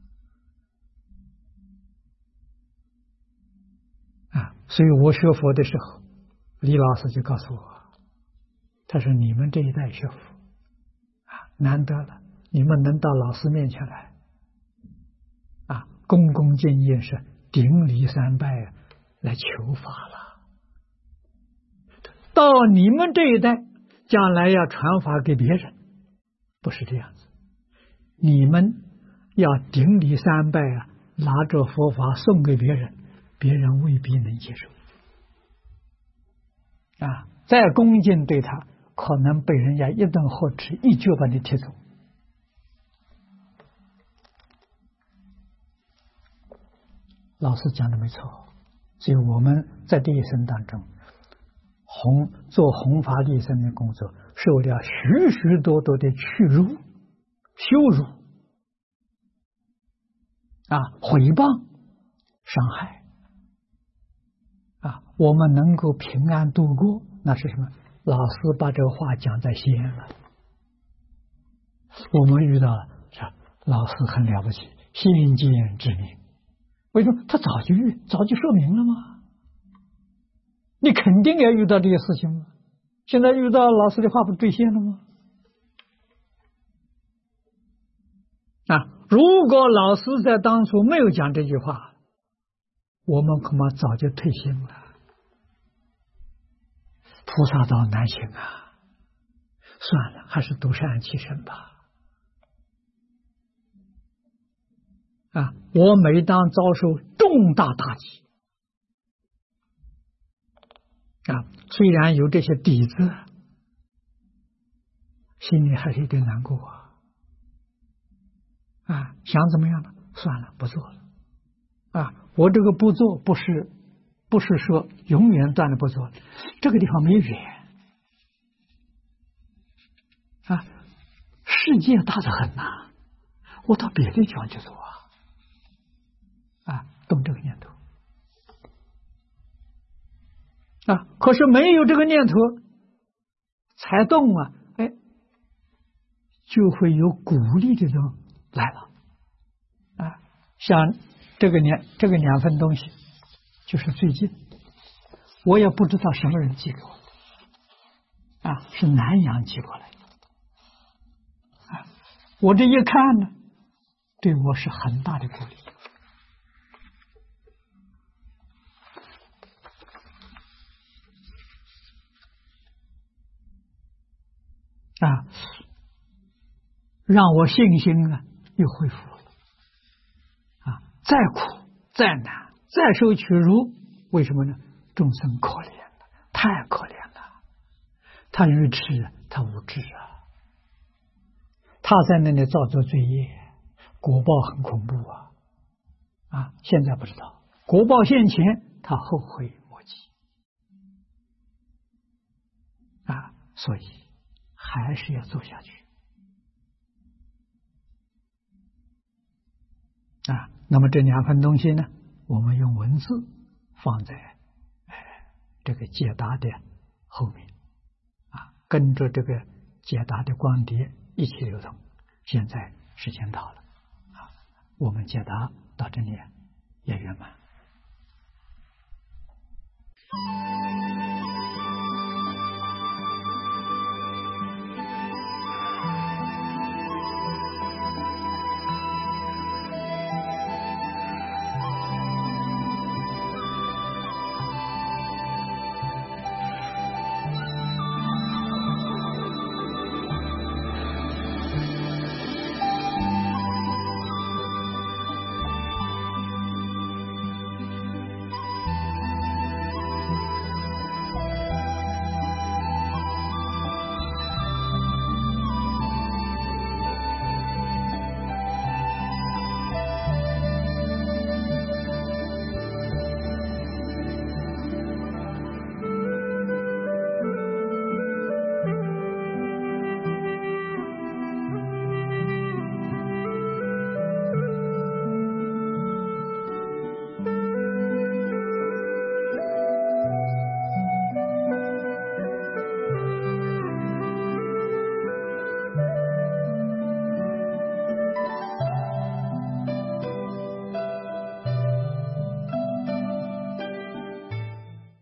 Speaker 1: 啊！所以我学佛的时候，李老师就告诉我，他说你们这一代学佛啊，难得了，你们能到老师面前来啊，恭恭敬敬是顶礼三拜来求法了。到你们这一代，将来要传法给别人，不是这样子。你们要顶礼三拜啊，拿着佛法送给别人，别人未必能接受啊。再恭敬对他，可能被人家一顿呵斥，一脚把你踢走。老师讲的没错，所以我们在这一生当中，弘做弘法利生的工作，受了许许多多的屈辱、羞辱啊、毁谤、伤害啊，我们能够平安度过，那是什么？老师把这个话讲在先了，我们遇到了，是老师很了不起，先见之明。为什么？他早就预早就说明了吗？你肯定要遇到这些事情吗？现在遇到老师的话不兑现了吗？啊，如果老师在当初没有讲这句话，我们恐怕早就退心了。菩萨道难行啊，算了，还是独善其身吧。啊，我每当遭受重大打击啊，虽然有这些底子，心里还是有点难过啊。啊，想怎么样呢？算了，不做了。啊，我这个不做不是不是说永远断了不做，这个地方没远啊，世界大得很呐、啊。 我到别的地方去做啊，啊，动这个念头啊，可是没有这个念头才动啊，哎，就会有鼓励的人来了啊，像这个两这个两份东西，就是最近我也不知道什么人寄给我的啊，是南阳寄过来的啊，我这一看呢，对我是很大的鼓励啊，让我信心啊又恢复了啊！再苦再难再受屈辱，为什么呢？众生可怜了，太可怜了，他愚痴，他无知啊，他在那里造作罪业，果报很恐怖啊！啊，现在不知道，果报现前，他后悔莫及啊，所以还是要做下去啊。那么这两份东西呢，我们用文字放在哎这个解答的后面啊，跟着这个解答的光碟一起流通。现在时间到了啊，我们解答到这里也圆满。